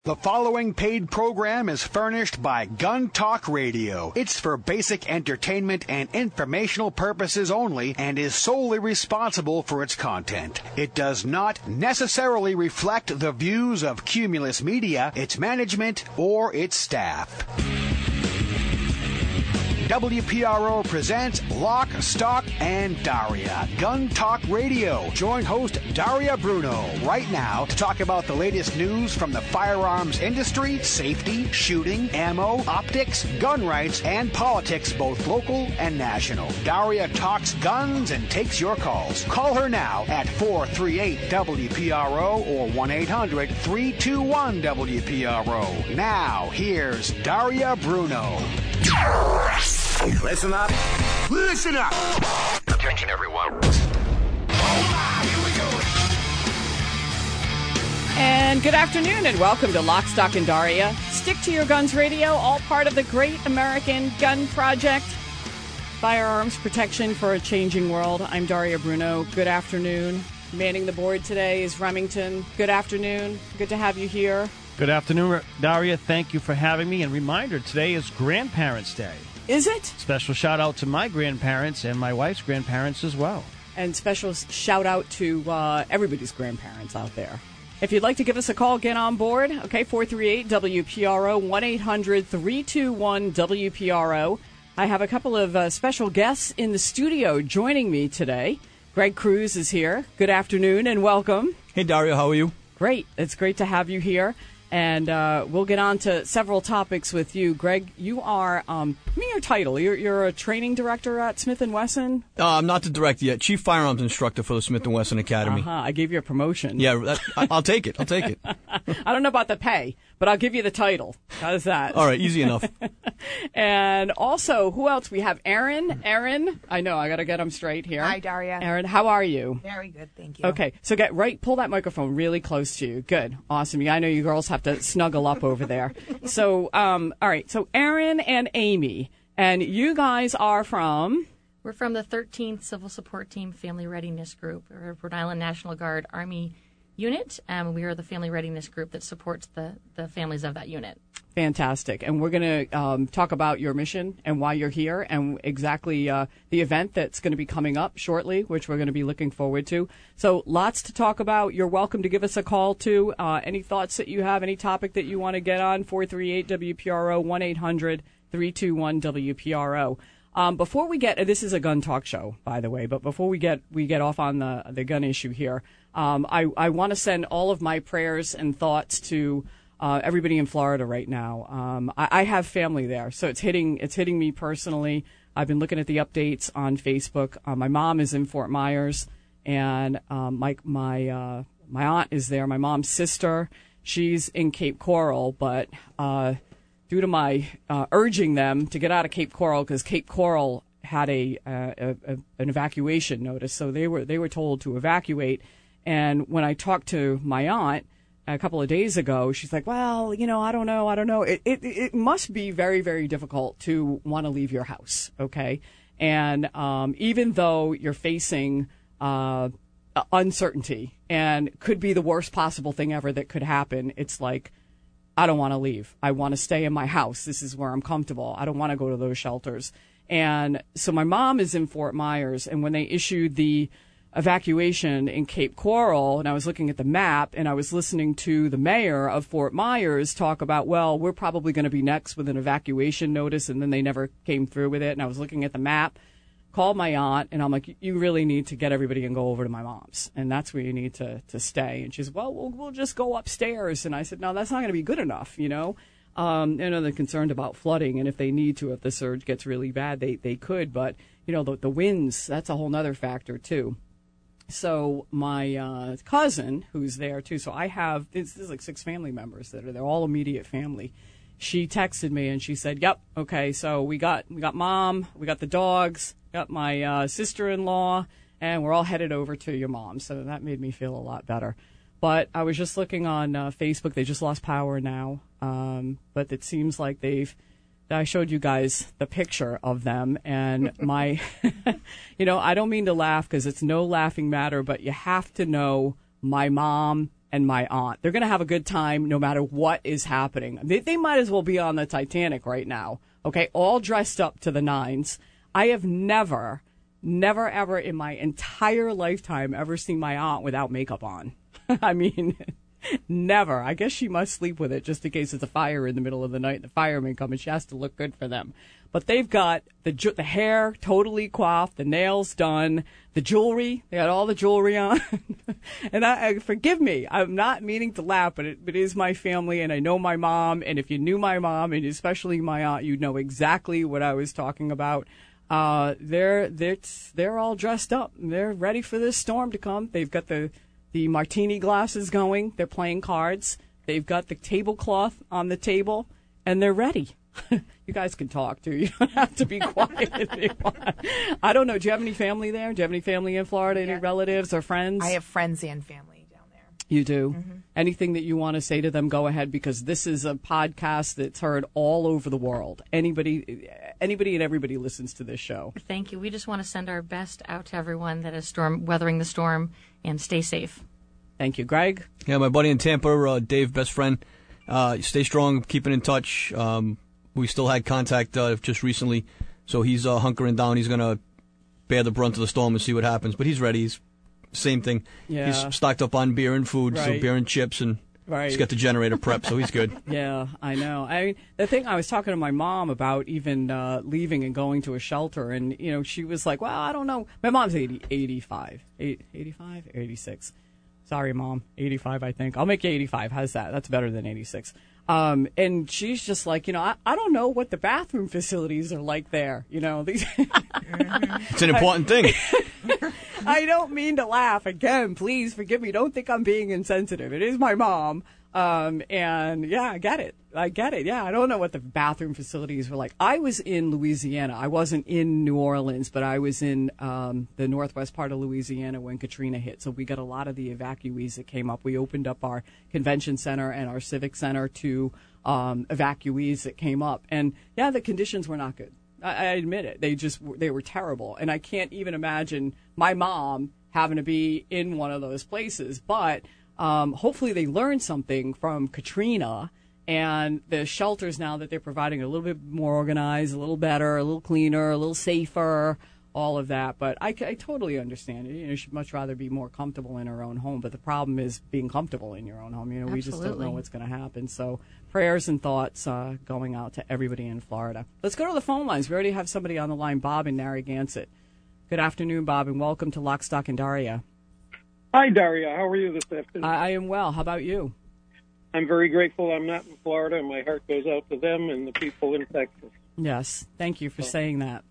The following paid program is furnished by Gun Talk Radio. It's for basic entertainment and informational purposes only and is solely responsible for its content. It does not necessarily reflect the views of Cumulus Media, its management, or its staff. WPRO presents Lock, Stock, and Daria. Gun Talk Radio. Join host Daria Bruno right now to talk about the latest news from the firearms industry, safety, shooting, ammo, optics, gun rights, and politics, both local and national. Daria talks guns and takes your calls. Call her now at 438-WPRO or 1-800-321-WPRO. Now, here's Daria Bruno. Listen up. Listen up. Attention, everyone. And good afternoon, and welcome to Lock, Stock, and Daria. Stick to your guns radio, all part of the Great American Gun Project. Firearms protection for a changing world. I'm Daria Bruno. Good afternoon. Manning the board today is Remington. Good afternoon. Good to have you here. Good afternoon, Daria. Thank you for having me. And reminder, today is Grandparents' Day. Is it? Special shout out to my grandparents and my wife's grandparents as well. And special shout out to everybody's grandparents out there. If you'd like to give us a call, get on board. Okay, 438-WPRO, 1-800-321-WPRO. I have a couple of special guests in the studio joining me today. Greg Cruz is here. Good afternoon and welcome. Hey, Daria, how are you? Great. It's great to have you here. And we'll get on to several topics with you. Greg, you are, give me your title. You're a training director at Smith & Wesson? I'm not the director yet. Chief Firearms Instructor for the Smith & Wesson Academy. I gave you a promotion. Yeah, I'll take it. I'll take it. I don't know about the pay, but I'll give you the title. How's that? All right, easy enough. And also, who else? We have Aaron. Aaron, I know, I got to get him straight here. Hi, Daria. Aaron, how are you? Very good, thank you. Okay, so pull that microphone really close to you. Good, awesome. Yeah, I know you girls have to snuggle up over there. So, all right, so Aaron and Amy, and you guys are from? We're from the 13th Civil Support Team Family Readiness Group, or Rhode Island National Guard Army unit. We are the family readiness group that supports the families of that unit. Fantastic. And we're going to talk about your mission and why you're here and exactly the event that's going to be coming up shortly, which we're going to be looking forward to. So lots to talk about. You're welcome to give us a call, too. Any thoughts that you have, any topic that you want to get on, 438-WPRO, 1-800-321-WPRO. Before we get, this is a gun talk show, by the way, but before we get off on the gun issue here, I want to send all of my prayers and thoughts to everybody in Florida right now. I have family there, so it's hitting me personally. I've been looking at the updates on Facebook. My mom is in Fort Myers, and my aunt is there. My mom's sister, she's in Cape Coral, but due to my urging them to get out of Cape Coral, because Cape Coral had an evacuation notice, so they were told to evacuate. And when I talked to my aunt a couple of days ago, she's like, well, I don't know. It must be very, very difficult to want to leave your house, okay? And even though you're facing uncertainty and could be the worst possible thing ever that could happen, it's like, I don't want to leave. I want to stay in my house. This is where I'm comfortable. I don't want to go to those shelters. And so my mom is in Fort Myers, and when they issued the evacuation in Cape Coral, and I was looking at the map, and I was listening to the mayor of Fort Myers talk about, well, we're probably going to be next with an evacuation notice, and then they never came through with it. And I was looking at the map, called my aunt, and I'm like, you really need to get everybody and go over to my mom's, and that's where you need to stay. And she said, well, we'll just go upstairs. And I said, no, that's not going to be good enough, I know they're concerned about flooding, and if they need to, if the surge gets really bad, they could. But, the winds, that's a whole nother factor, too. So my cousin, who's there, too, so I have, this is like 6 family members that are there, all immediate family. She texted me, and she said, yep, okay, so we got Mom, we got the dogs, got my sister-in-law, and we're all headed over to your mom. So that made me feel a lot better. But I was just looking on Facebook. They just lost power now. But it seems like I showed you guys the picture of them. And my, I don't mean to laugh because it's no laughing matter, but you have to know my mom and my aunt. They're going to have a good time no matter what is happening. They might as well be on the Titanic right now, okay, all dressed up to the nines. I have never, ever in my entire lifetime ever seen my aunt without makeup on. I mean, never. I guess she must sleep with it just in case it's a fire in the middle of the night and the firemen come and she has to look good for them. But they've got the hair totally coiffed, the nails done, the jewelry. They got all the jewelry on. And forgive me, I'm not meaning to laugh, but it is my family, and I know my mom. And if you knew my mom, and especially my aunt, you'd know exactly what I was talking about. They're all dressed up. They're ready for this storm to come. They've got the martini glasses going. They're playing cards. They've got the tablecloth on the table, and they're ready. You guys can talk, too. You don't have to be quiet if you want. I don't know. Do you have any family there? Do you have any family in Florida? Any relatives or friends? I have friends and family down there. You do? Mm-hmm. Anything that you want to say to them, go ahead, because this is a podcast that's heard all over the world. Anybody and everybody listens to this show. Thank you. We just want to send our best out to everyone that is weathering the storm, and stay safe. Thank you. Greg? Yeah, my buddy in Tampa, Dave, best friend. Stay strong, keeping in touch. We still had contact just recently, so he's hunkering down. He's going to bear the brunt of the storm and see what happens. But he's ready. He's same thing. Yeah. He's stocked up on beer and food, so beer and chips, and he's got the generator prep, so he's good. Yeah, I know. I mean, the thing, I was talking to my mom about even leaving and going to a shelter, and, you know, she was like, well, I don't know. My mom's 85, 85, 86. Sorry, Mom. 85, I think. I'll make you 85. How's that? That's better than 86. And she's just like, you know, I don't know what the bathroom facilities are like there. You know, these. It's an important thing. I don't mean to laugh. Again, please forgive me. Don't think I'm being insensitive. It is my mom. And yeah, I get it. Yeah, I don't know what the bathroom facilities were like. I was in Louisiana. I wasn't in New Orleans, but I was in the northwest part of Louisiana when Katrina hit. So we got a lot of the evacuees that came up. We opened up our convention center and our civic center to evacuees that came up. And yeah, the conditions were not good. I admit it. They were terrible. And I can't even imagine my mom having to be in one of those places. But hopefully they learned something from Katrina, and the shelters now that they're providing are a little bit more organized, a little better, a little cleaner, a little safer, all of that. But I totally understand it. You know, she'd much rather be more comfortable in her own home. But the problem is being comfortable in your own home. You know, we just don't know what's going to happen. So prayers and thoughts going out to everybody in Florida. Let's go to the phone lines. We already have somebody on the line, Bob in Narragansett. Good afternoon, Bob, and welcome to Lock, Stock, and Daria. Hi, Daria. How are you this afternoon? I am well. How about you? I'm very grateful I'm not in Florida, and my heart goes out to them and the people in Texas. Yes. Thank you for saying that.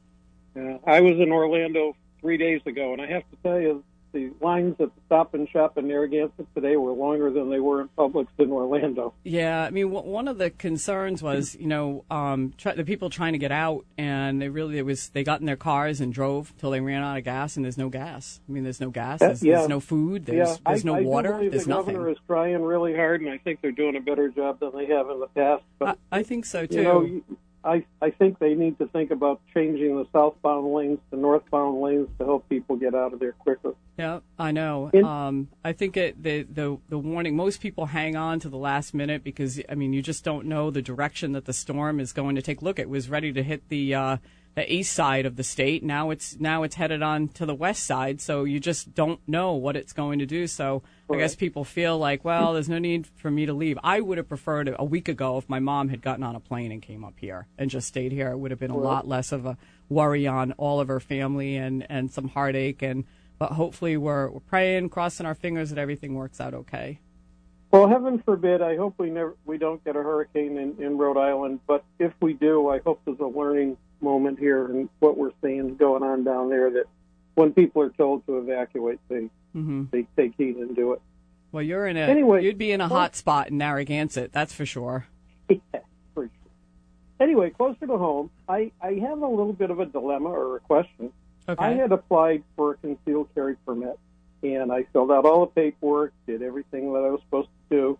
I was in Orlando 3 days ago, and I have to tell you, the lines at the Stop and Shop in Narragansett today were longer than they were in Publix in Orlando. Yeah, I mean, one of the concerns was, you know, the people trying to get out, and they got in their cars and drove till they ran out of gas, and there's no gas. I mean, there's no gas, there's no food, there's no water, there's nothing. The governor is trying really hard, and I think they're doing a better job than they have in the past. But I think so, too. You know, I think they need to think about changing the southbound lanes to northbound lanes to help people get out of there quicker. Yeah, I know. I think the warning, most people hang on to the last minute because, I mean, you just don't know the direction that the storm is going to take. Look, it was ready to hit the east side of the state. Now it's headed on to the west side, so you just don't know what it's going to do. So I guess people feel like, well, there's no need for me to leave. I would have preferred a week ago if my mom had gotten on a plane and came up here and just stayed here. It would have been a lot less of a worry on all of her family and some heartache. But hopefully we're praying, crossing our fingers that everything works out okay. Well, heaven forbid, I hope we don't get a hurricane in Rhode Island. But if we do, I hope there's a learning moment here and what we're seeing going on down there, that when people are told to evacuate, they take heed and do it. Well, you'd be in a hot spot in Narragansett, that's for sure. Yeah, for sure. Anyway, closer to home, I have a little bit of a dilemma or a question. Okay. I had applied for a concealed carry permit, and I filled out all the paperwork, did everything that I was supposed to do,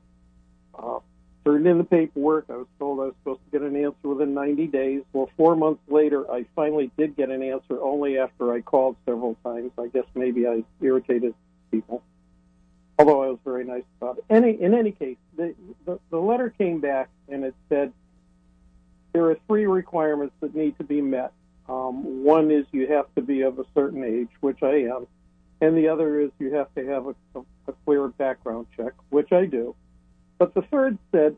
turned in the paperwork. I was told I was supposed to get an answer within 90 days. Well, 4 months later, I finally did get an answer only after I called several times. I guess maybe I irritated people. although I was very nice about it. In any case, the letter came back, and it said there are 3 requirements that need to be met. One is you have to be of a certain age, which I am, and the other is you have to have a clear background check, which I do. But the third said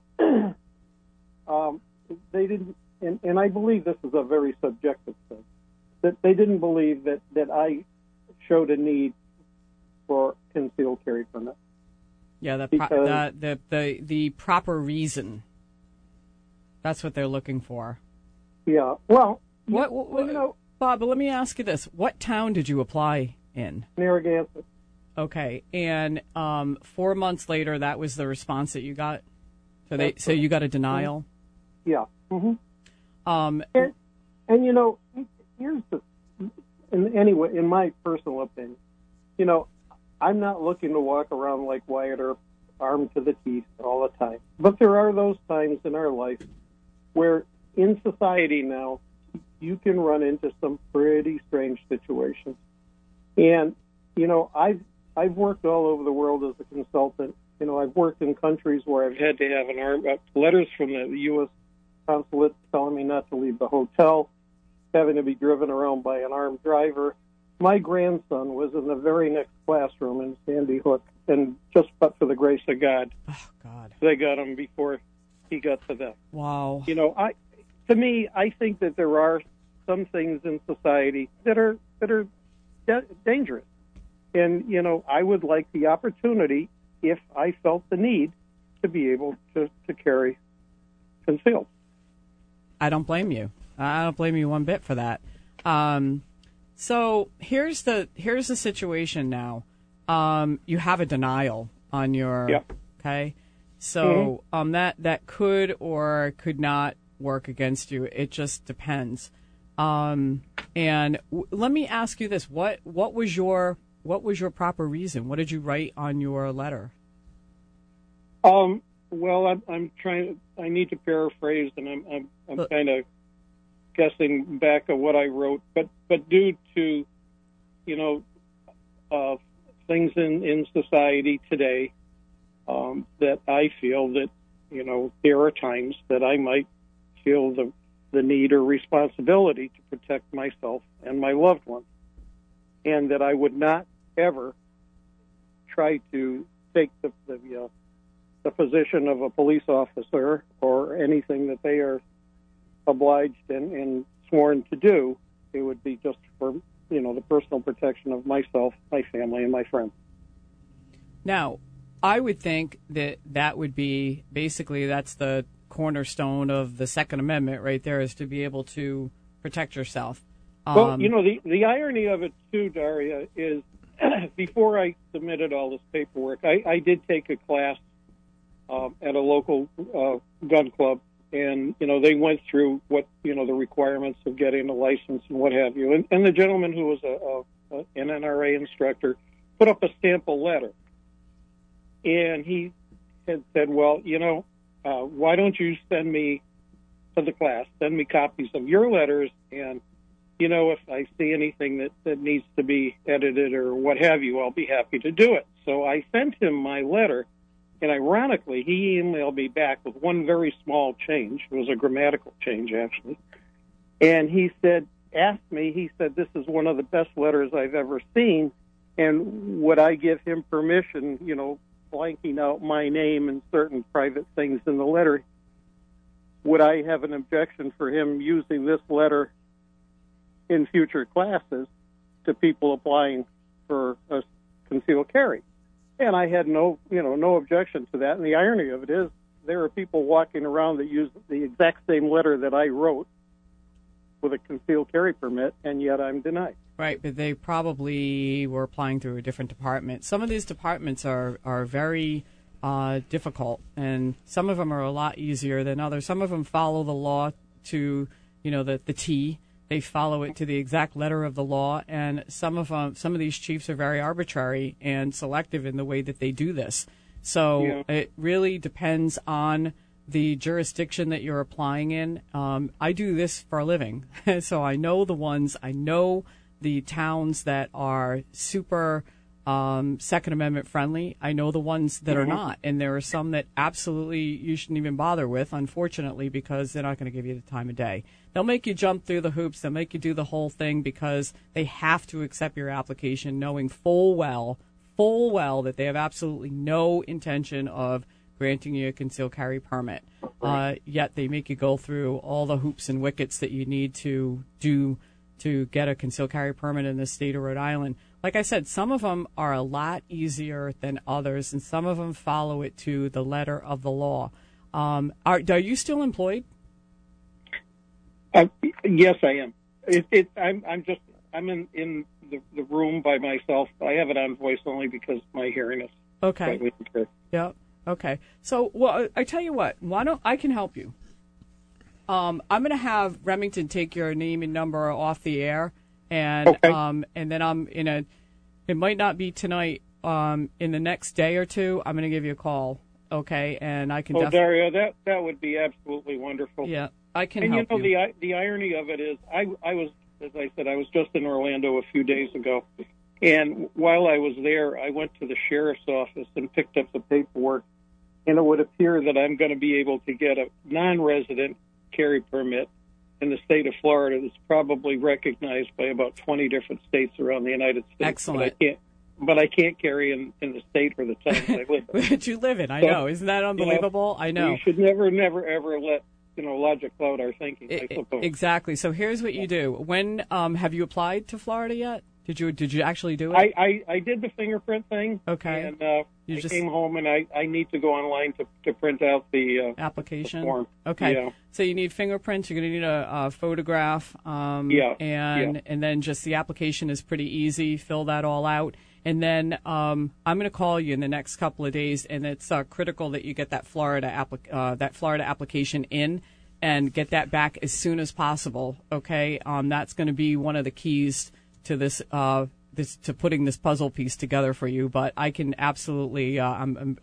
they didn't, and I believe this is a very subjective thing, that they didn't believe that I showed a need for concealed carry permit. Yeah, the proper reason. That's what they're looking for. Yeah. Well, Bob, but let me ask you this. What town did you apply in? Narragansett. Okay. And 4 months later, that was the response that you got? So you got a denial? Yeah. Mm-hmm. And here's anyway, in my personal opinion, I'm not looking to walk around like Wyatt Earp, armed to the teeth all the time. But there are those times in our life where in society now, you can run into some pretty strange situations. And, I've worked all over the world as a consultant. I've worked in countries where I've had to have letters from the U.S. consulate telling me not to leave the hotel, having to be driven around by an armed driver. My grandson was in the very next classroom in Sandy Hook, and just but for the grace of God, they got him before he got to them. Wow. To me, I think that there are some things in society that are dangerous, and I would like the opportunity, if I felt the need, to be able to carry concealed. I don't blame you. I don't blame you one bit for that. So here's the situation now. You have a denial on your okay. So that could or could not work against you. It just depends. And let me ask you this: what was your proper reason? What did you write on your letter? Well, I'm trying. I need to paraphrase, and I'm kind of guessing back at what I wrote, but due to things in society today, that I feel that there are times that I might feel the need or responsibility to protect myself and my loved ones, and that I would not ever try to take the position of a police officer or anything that they are obliged and sworn to do. It would be just for the personal protection of myself, my family, and my friends. Now, I would think that would be basically that's the cornerstone of the Second Amendment right there, is to be able to protect yourself. Well, the irony of it too, Daria, is before I submitted all this paperwork, I did take a class at a local gun club, and they went through what the requirements of getting a license and what have you. And the gentleman who was an NRA instructor put up a sample letter, and he had said, "Well, why don't you send me to the class? Send me copies of your letters, and if I see anything that needs to be edited or what have you, I'll be happy to do it." So I sent him my letter. And ironically, he emailed me back with one very small change. It was a grammatical change, actually. And he said, this is one of the best letters I've ever seen. And would I give him permission, blanking out my name and certain private things in the letter, would I have an objection for him using this letter in future classes to people applying for a concealed carry? And I had no objection to that. And the irony of it is, there are people walking around that use the exact same letter that I wrote with a concealed carry permit, and yet I'm denied. Right, but they probably were applying through a different department. Some of these departments are very difficult, and some of them are a lot easier than others. Some of them follow the law to, the T. They follow it to the exact letter of the law, and some of these chiefs are very arbitrary and selective in the way that they do this. So It really depends on the jurisdiction that you're applying in. I do this for a living, so I know the towns that are super Second Amendment friendly. I know the ones that are not, and there are some that absolutely you shouldn't even bother with, unfortunately, because they're not going to give you the time of day. They'll make you jump through the hoops. They'll make you do the whole thing because they have to accept your application, knowing full well that they have absolutely no intention of granting you a concealed carry permit. Yet they make you go through all the hoops and wickets that you need to do to get a concealed carry permit in the state of Rhode Island. Like I said, some of them are a lot easier than others, and some of them follow it to the letter of the law. Are you still employed? Yes, I am. I'm in the room by myself. I have it on voice only because my hearing is okay. Yeah. Okay. So, well, I tell you what. Why don't I can help you? I'm going to have Remington take your name and number off the air, and okay. And then I'm in a. It might not be tonight. In the next day or two, I'm going to give you a call. Okay, and I can. Daria, that would be absolutely wonderful. Yeah, I can and help you. And the irony of it is, I was, as I said, I was just in Orlando a few days ago, and while I was there, I went to the sheriff's office and picked up the paperwork, and it would appear that I'm going to be able to get a non-resident carry permit in the state of Florida that's probably recognized by about 20 different states around the United States. Excellent. But I can't carry in the state or the town I live in. That you live in, I know. Isn't that unbelievable? I know. We should never, ever let logic cloud our thinking, I suppose. Exactly. So here's what you do. When have you applied to Florida yet? Did you actually do it? I did the fingerprint thing. Okay. And I came home, and I need to go online to print out the application the form. Okay. Yeah. So you need fingerprints. You're going to need a photograph. And then just the application is pretty easy. Fill that all out. And then I'm going to call you in the next couple of days, and it's critical that you get that Florida application in and get that back as soon as possible. Okay, that's going to be one of the keys to this to putting this puzzle piece together for you. But I can absolutely, I'm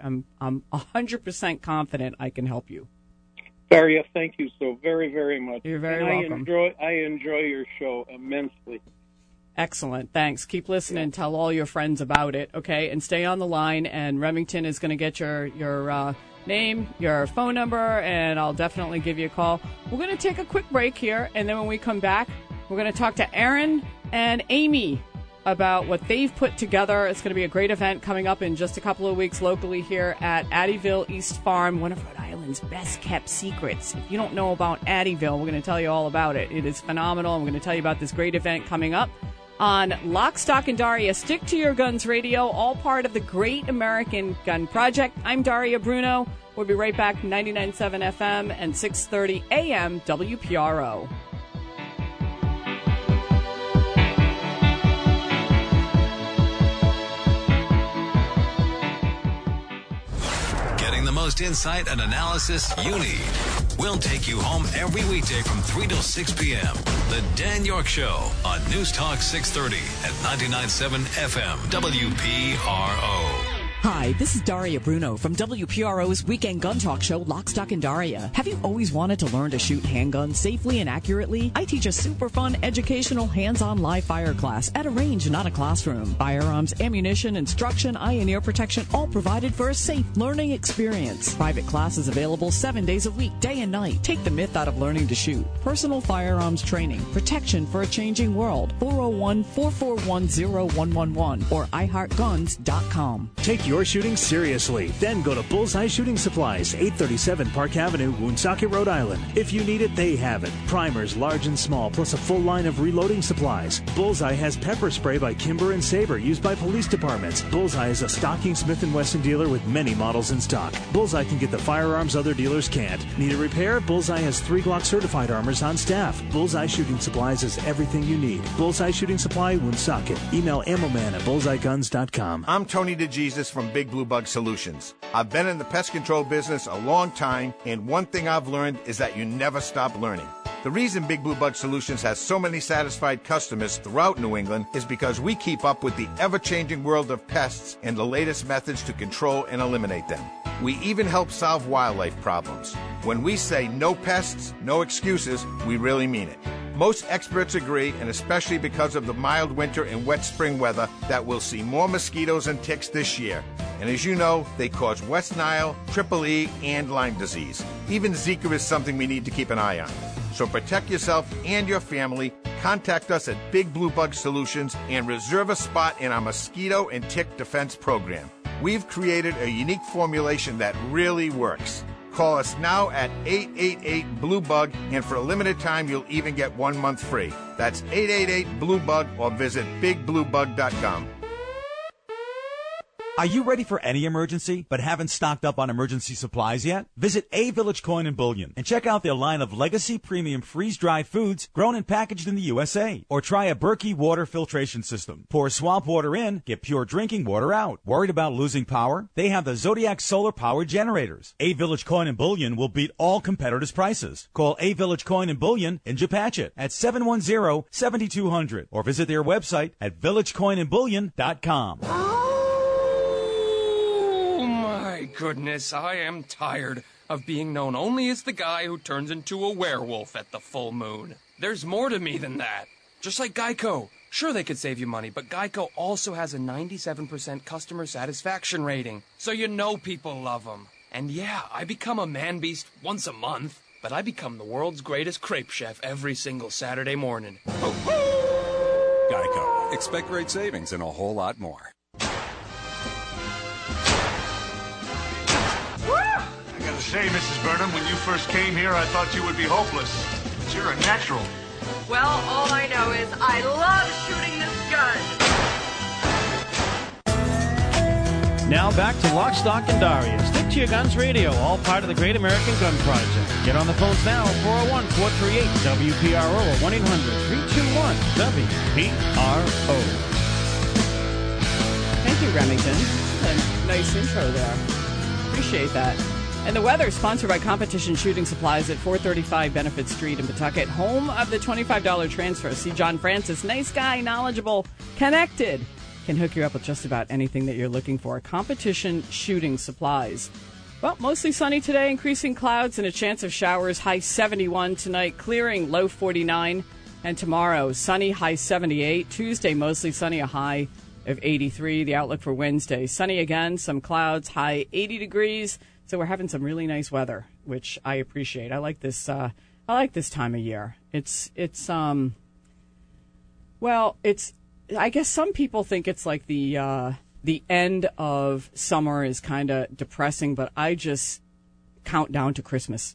100% confident I can help you. Daria, thank you so very, very much. You're very welcome. I enjoy your show immensely. Excellent. Thanks. Keep listening. Tell all your friends about it, okay? And stay on the line, and Remington is going to get your name, your phone number, and I'll definitely give you a call. We're going to take a quick break here, and then when we come back, we're going to talk to Aaron and Amy about what they've put together. It's going to be a great event coming up in just a couple of weeks locally here at Addyville East Farm, one of Rhode Island's best-kept secrets. If you don't know about Addyville, we're going to tell you all about it. It is phenomenal, and we're going to tell you about this great event coming up on Lock, Stock, and Daria. Stick to your guns radio, all part of the Great American Gun Project. I'm Daria Bruno. We'll be right back, 99.7 FM and 6:30 AM WPRO. Getting the most insight and analysis you need. We'll take you home every weekday from 3 till 6 p.m. The Dan York Show on News Talk 630 at 99.7 FM WPRO. Hi, this is Daria Bruno from WPRO's Weekend Gun Talk Show, Lock, Stock, and Daria. Have you always wanted to learn to shoot handguns safely and accurately? I teach a super fun, educational, hands-on live fire class at a range, not a classroom. Firearms, ammunition, instruction, eye and ear protection, all provided for a safe learning experience. Private classes available 7 days a week, day and night. Take the myth out of learning to shoot. Personal firearms training, protection for a changing world. 401-441-0111 or iHeartGuns.com. Take your shooting seriously. Then go to Bullseye Shooting Supplies, 837 Park Avenue, Woonsocket, Rhode Island. If you need it, they have it. Primers, large and small, plus a full line of reloading supplies. Bullseye has pepper spray by Kimber and Sabre, used by police departments. Bullseye is a stocking Smith & Wesson dealer with many models in stock. Bullseye can get the firearms other dealers can't. Need a repair? Bullseye has 3 Glock certified armors on staff. Bullseye Shooting Supplies is everything you need. Bullseye Shooting Supply, Woonsocket. Email ammoman at bullseyeguns.com. I'm Tony DeJesus from Big Blue Bug Solutions. I've been in the pest control business a long time, and one thing I've learned is that you never stop learning. The reason Big Blue Bug Solutions has so many satisfied customers throughout New England is because we keep up with the ever-changing world of pests and the latest methods to control and eliminate them. We even help solve wildlife problems. When we say no pests, no excuses, we really mean it. Most experts agree, and especially because of the mild winter and wet spring weather, that we'll see more mosquitoes and ticks this year. And as you know, they cause West Nile, Triple E, and Lyme disease. Even Zika is something we need to keep an eye on. So protect yourself and your family. Contact us at Big Blue Bug Solutions and reserve a spot in our mosquito and tick defense program. We've created a unique formulation that really works. Call us now at 888-BLUE-BUG, and for a limited time, you'll even get 1 month free. That's 888-BLUE-BUG, or visit bigbluebug.com. Are you ready for any emergency, but haven't stocked up on emergency supplies yet? Visit A Village Coin and Bullion and check out their line of legacy premium freeze-dried foods grown and packaged in the USA. Or try a Berkey water filtration system. Pour swamp water in, get pure drinking water out. Worried about losing power? They have the Zodiac solar power generators. A Village Coin and Bullion will beat all competitors' prices. Call A Village Coin and Bullion in Japatchit at 710-7200 or visit their website at villagecoinandbullion.com. My goodness, I am tired of being known only as the guy who turns into a werewolf at the full moon. There's more to me than that. Just like Geico. Sure, they could save you money, but Geico also has a 97% customer satisfaction rating, so you know people love them. And yeah, I become a man-beast once a month, but I become the world's greatest crepe chef every single Saturday morning. Geico. Expect great savings and a whole lot more. I gotta say, Mrs. Burnham, when you first came here, I thought you would be hopeless. But you're a natural. Well, all I know is I love shooting this gun. Now back to Lock, Stock, and Daria. Stick to your guns radio, all part of the Great American Gun Project. Get on the phones now, 401-438-WPRO or 1-800-321-WPRO. Thank you, Remington. A nice intro there. Appreciate that. And the weather, sponsored by Competition Shooting Supplies at 435 Benefit Street in Pawtucket, home of the $25 transfer. See John Francis, nice guy, knowledgeable, connected. Can hook you up with just about anything that you're looking for. Competition Shooting Supplies. Well, mostly sunny today, increasing clouds and a chance of showers. High 71 tonight, clearing, low 49. And tomorrow, sunny, high 78. Tuesday, mostly sunny, a high of 83. The outlook for Wednesday, sunny again, some clouds, high 80 degrees. So we're having some really nice weather, which I appreciate. I like this. I like this time of year. It's. I guess some people think it's like the end of summer is kind of depressing, but I just count down to Christmas.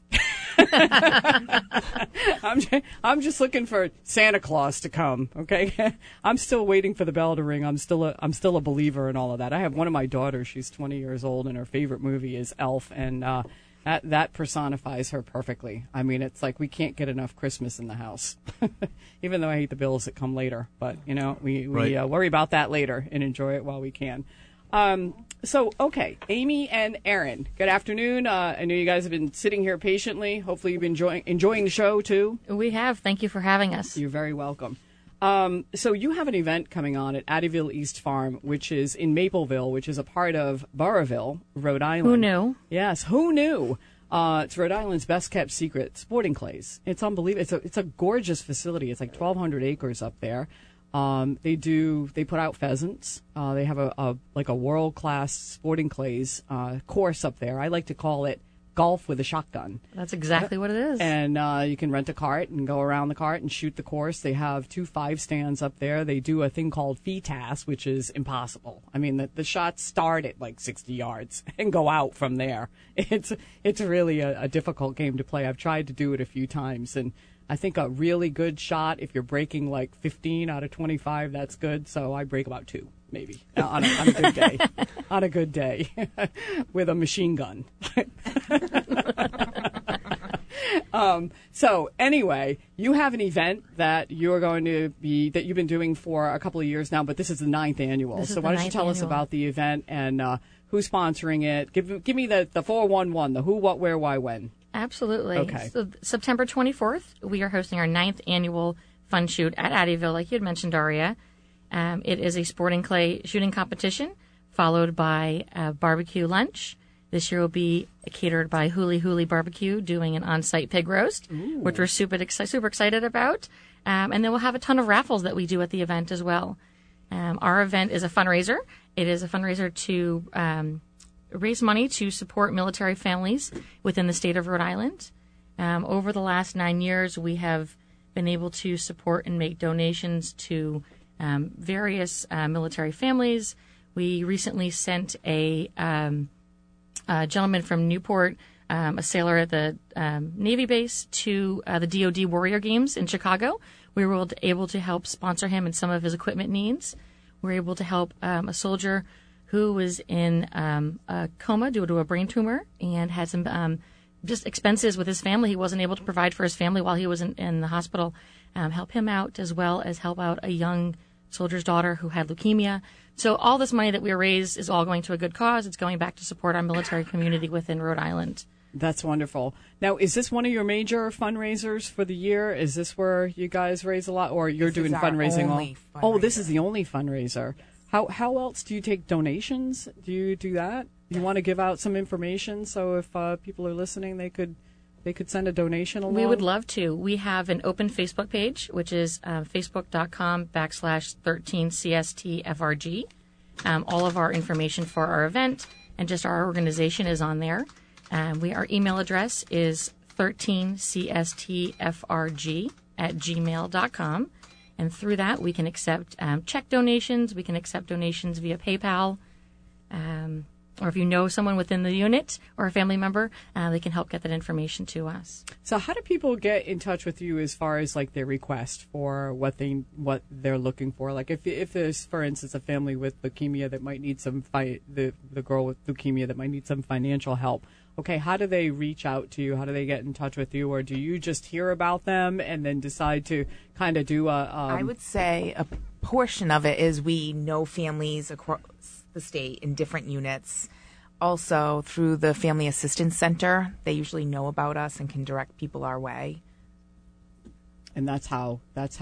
I'm just looking for Santa Claus to come. Okay, I'm still waiting for the bell to ring. I'm still a believer in all of that. I have one of my daughters. She's 20 years old, and her favorite movie is Elf, and that personifies her perfectly. I mean, it's like we can't get enough Christmas in the house, even though I hate the bills that come later. But we Right. Worry about that later and enjoy it while we can. Okay, Amy and Aaron, good afternoon. I know you guys have been sitting here patiently. Hopefully you've been enjoying the show, too. We have. Thank you for having us. You're very welcome. So you have an event coming on at Addyville East Farm, which is in Mapleville, which is a part of Burrillville, Rhode Island. Who knew? Yes, who knew? It's Rhode Island's best-kept secret, sporting clays. It's unbelievable. It's a gorgeous facility. It's like 1,200 acres up there. They put out pheasants. They have a world-class sporting clays course up there. I like to call it golf with a shotgun. That's exactly what it is. And you can rent a cart and go around the cart and shoot the course. They have 2 5-stands up there. They do a thing called FETAS, which is impossible. I mean, the shots start at like 60 yards and go out from there. It's really a difficult game to play. I've tried to do it a few times, and I think a really good shot, if you're breaking like 15 out of 25, that's good. So I break about 2, maybe, on a good day. On a good day, with a machine gun. So anyway, you have an event that you've been doing for a couple of years now, but this is the 9th annual. So why don't you tell us about the event and who's sponsoring it? Give me the 411, the who, what, where, why, when. Absolutely. Okay. So September 24th, we are hosting our 9th annual fun shoot at Addyville, like you had mentioned, Daria. It is a sporting clay shooting competition, followed by a barbecue lunch. This year will be catered by Hooly Hooly Barbecue, doing an on-site pig roast, which we're super excited about. And then we'll have a ton of raffles that we do at the event as well. Our event is a fundraiser. It is a fundraiser to raise money to support military families within the state of Rhode Island. Over the last 9 years, we have been able to support and make donations to various military families. We recently sent a gentleman from Newport, a sailor at the Navy base, to the DoD Warrior Games in Chicago. We were able to help sponsor him in some of his equipment needs. We were able to help a soldier who was in a coma due to a brain tumor and had some just expenses with his family. He wasn't able to provide for his family while he was in the hospital. Help him out, as well as help out a young soldier's daughter who had leukemia. So all this money that we raise is all going to a good cause. It's going back to support our military community within Rhode Island. That's wonderful. Now, is this one of your major fundraisers for the year? Is this where you guys raise a lot, or you're doing fundraising? Oh, this is the only fundraiser. How else do you take donations? Do you do that? You want to give out some information so if people are listening, they could send a donation along? We would love to. We have an open Facebook page, which is facebook.com/13CSTFRG. All of our information for our event and just our organization is on there. Our email address is 13CSTFRG@gmail.com. And through that, we can accept check donations. We can accept donations via PayPal. Or if you know someone within the unit or a family member, they can help get that information to us. So how do people get in touch with you as far as like their request for what they're looking for? Like if there's, for instance, a family with leukemia that might need some the girl with leukemia that might need some financial help. Okay, how do they reach out to you? How do they get in touch with you? Or do you just hear about them and then decide to kind of do a... I would say a portion of it is we know families across the state in different units. Also, through the Family Assistance Center, they usually know about us and can direct people our way. And that's how they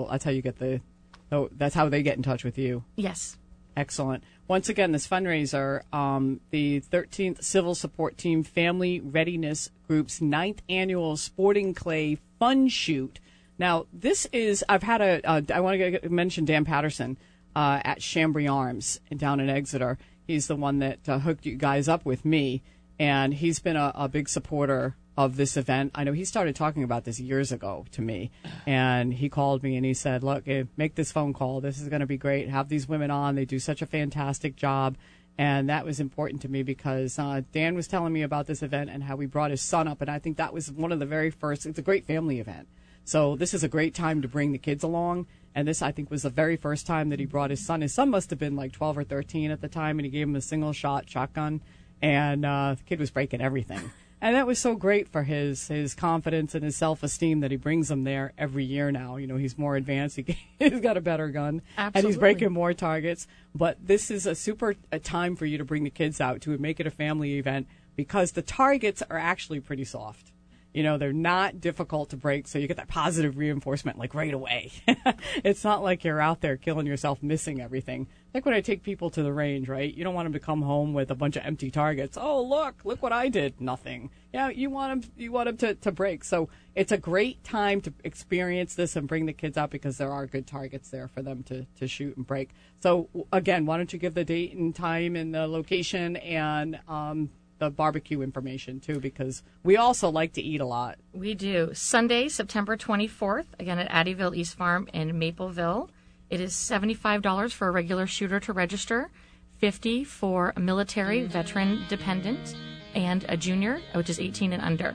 get in touch with you. Yes. Excellent. Once again, this fundraiser, the 13th Civil Support Team Family Readiness Group's 9th Annual Sporting Clay Fun Shoot. Now, this is, I want to mention Dan Patterson at Chambry Arms down in Exeter. He's the one that hooked you guys up with me, and he's been a big supporter of this event. I know he started talking about this years ago to me, and he called me and he said, look, make this phone call. This is going to be great. Have these women on. They do such a fantastic job. And that was important to me because Dan was telling me about this event and how he brought his son up, and I think that was one of the very first. It's a great family event. So this is a great time to bring the kids along. And this, I think, was the very first time that he brought his son. His son must have been like 12 or 13 at the time, and he gave him a single-shot shotgun, and the kid was breaking everything. And that was so great for his confidence and his self-esteem that he brings him there every year now. You know, he's more advanced. He's got a better gun. Absolutely. And he's breaking more targets. But this is a time for you to bring the kids out, to make it a family event, because the targets are actually pretty soft. You know, they're not difficult to break, so you get that positive reinforcement like right away. It's not like you're out there killing yourself, missing everything. Like when I take people to the range, right? You don't want them to come home with a bunch of empty targets. Oh, look what I did. Nothing. Yeah, you want them to break. So it's a great time to experience this and bring the kids out because there are good targets there for them to shoot and break. So, again, why don't you give the date and time and the location and the barbecue information, too, because we also like to eat a lot. We do. Sunday, September 24th, again at Addyville East Farm in Mapleville. It is $75 for a regular shooter to register, $50 for a military, veteran, dependent, and a junior, which is 18 and under.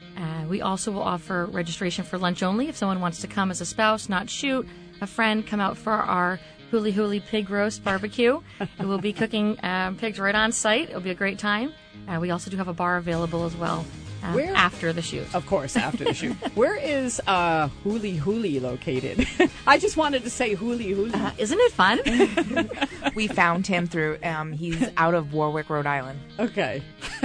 We also will offer registration for lunch only if someone wants to come as a spouse, not shoot, a friend, come out for our Huli Huli pig roast barbecue. We'll be cooking pigs right on site. It'll be a great time. We also do have a bar available as well after the shoot. Of course, after the shoot. Where is Huli Huli located? I just wanted to say Huli Huli. Isn't it fun? We found him through, he's out of Warwick, Rhode Island. Okay.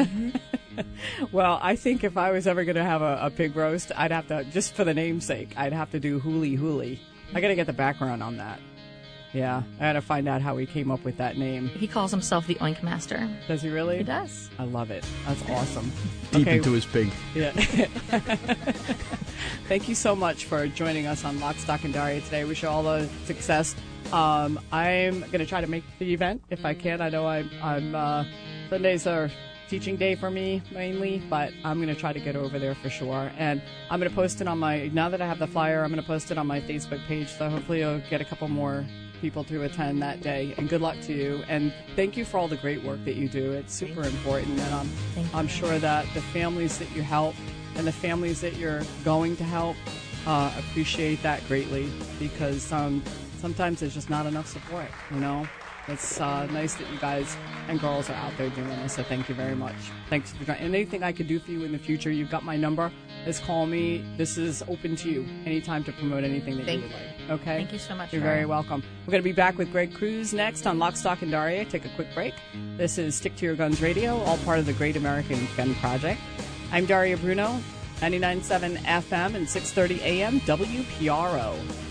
Well, I think if I was ever going to have a pig roast, I'd have to, just for the namesake, I'd have to do Huli Huli. I got to get the background on that. Yeah, I had to find out how he came up with that name. He calls himself the Oink Master. Does he really? He does. I love it. That's awesome. Deep into his pig. Yeah. Thank you so much for joining us on Lock, Stock, and Daria today. Wish you all the success. I'm going to try to make the event if I can. I know I'm Sundays are teaching day for me mainly, but I'm going to try to get over there for sure. And I'm going to post it now that I have the flyer, I'm going to post it on my Facebook page. So hopefully you'll get a couple more people to attend that day. And good luck to you. And thank you for all the great work that you do. It's super important. And I'm sure that the families that you help and the families that you're going to help appreciate that greatly, because sometimes there's just not enough support, It's nice that you guys and girls are out there doing this, so thank you very much. Thanks for joining. And anything I could do for you in the future, you've got my number. Just call me. This is open to you anytime to promote anything that you would like. Okay? Thank you so much. You're very welcome. We're going to be back with Greg Cruz next on Lock, Stock, and Daria. Take a quick break. This is Stick to Your Guns Radio, all part of the Great American Gun Project. I'm Daria Bruno, 99.7 FM and 6:30 AM WPRO.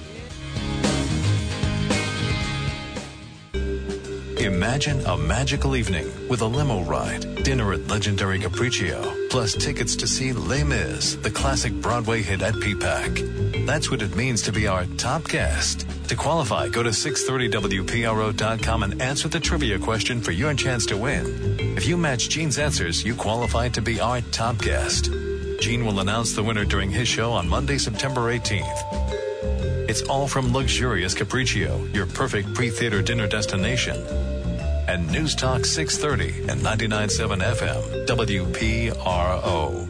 Imagine a magical evening with a limo ride, dinner at legendary Capriccio, plus tickets to see Les Mis, the classic Broadway hit at PPAC. That's what it means to be our top guest. To qualify, go to 630WPRO.com and answer the trivia question for your chance to win. If you match Gene's answers, you qualify to be our top guest. Gene will announce the winner during his show on Monday, September 18th. It's all from luxurious Capriccio, your perfect pre-theater dinner destination. And News Talk 630 and 99.7 FM, WPRO.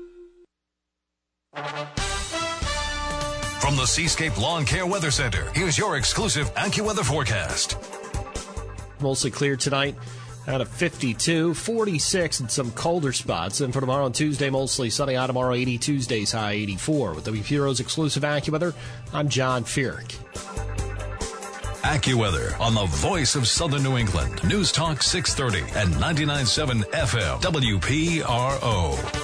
From the Seascape Lawn Care Weather Center, here's your exclusive AccuWeather forecast. Mostly clear tonight. Out of 52, 46 in some colder spots. And for tomorrow on Tuesday, mostly sunny. Out tomorrow, 80. Tuesday's high 84. With WPRO's exclusive AccuWeather, I'm John Feerick. AccuWeather on the voice of Southern New England. News Talk 630 and 99.7 FM, WPRO.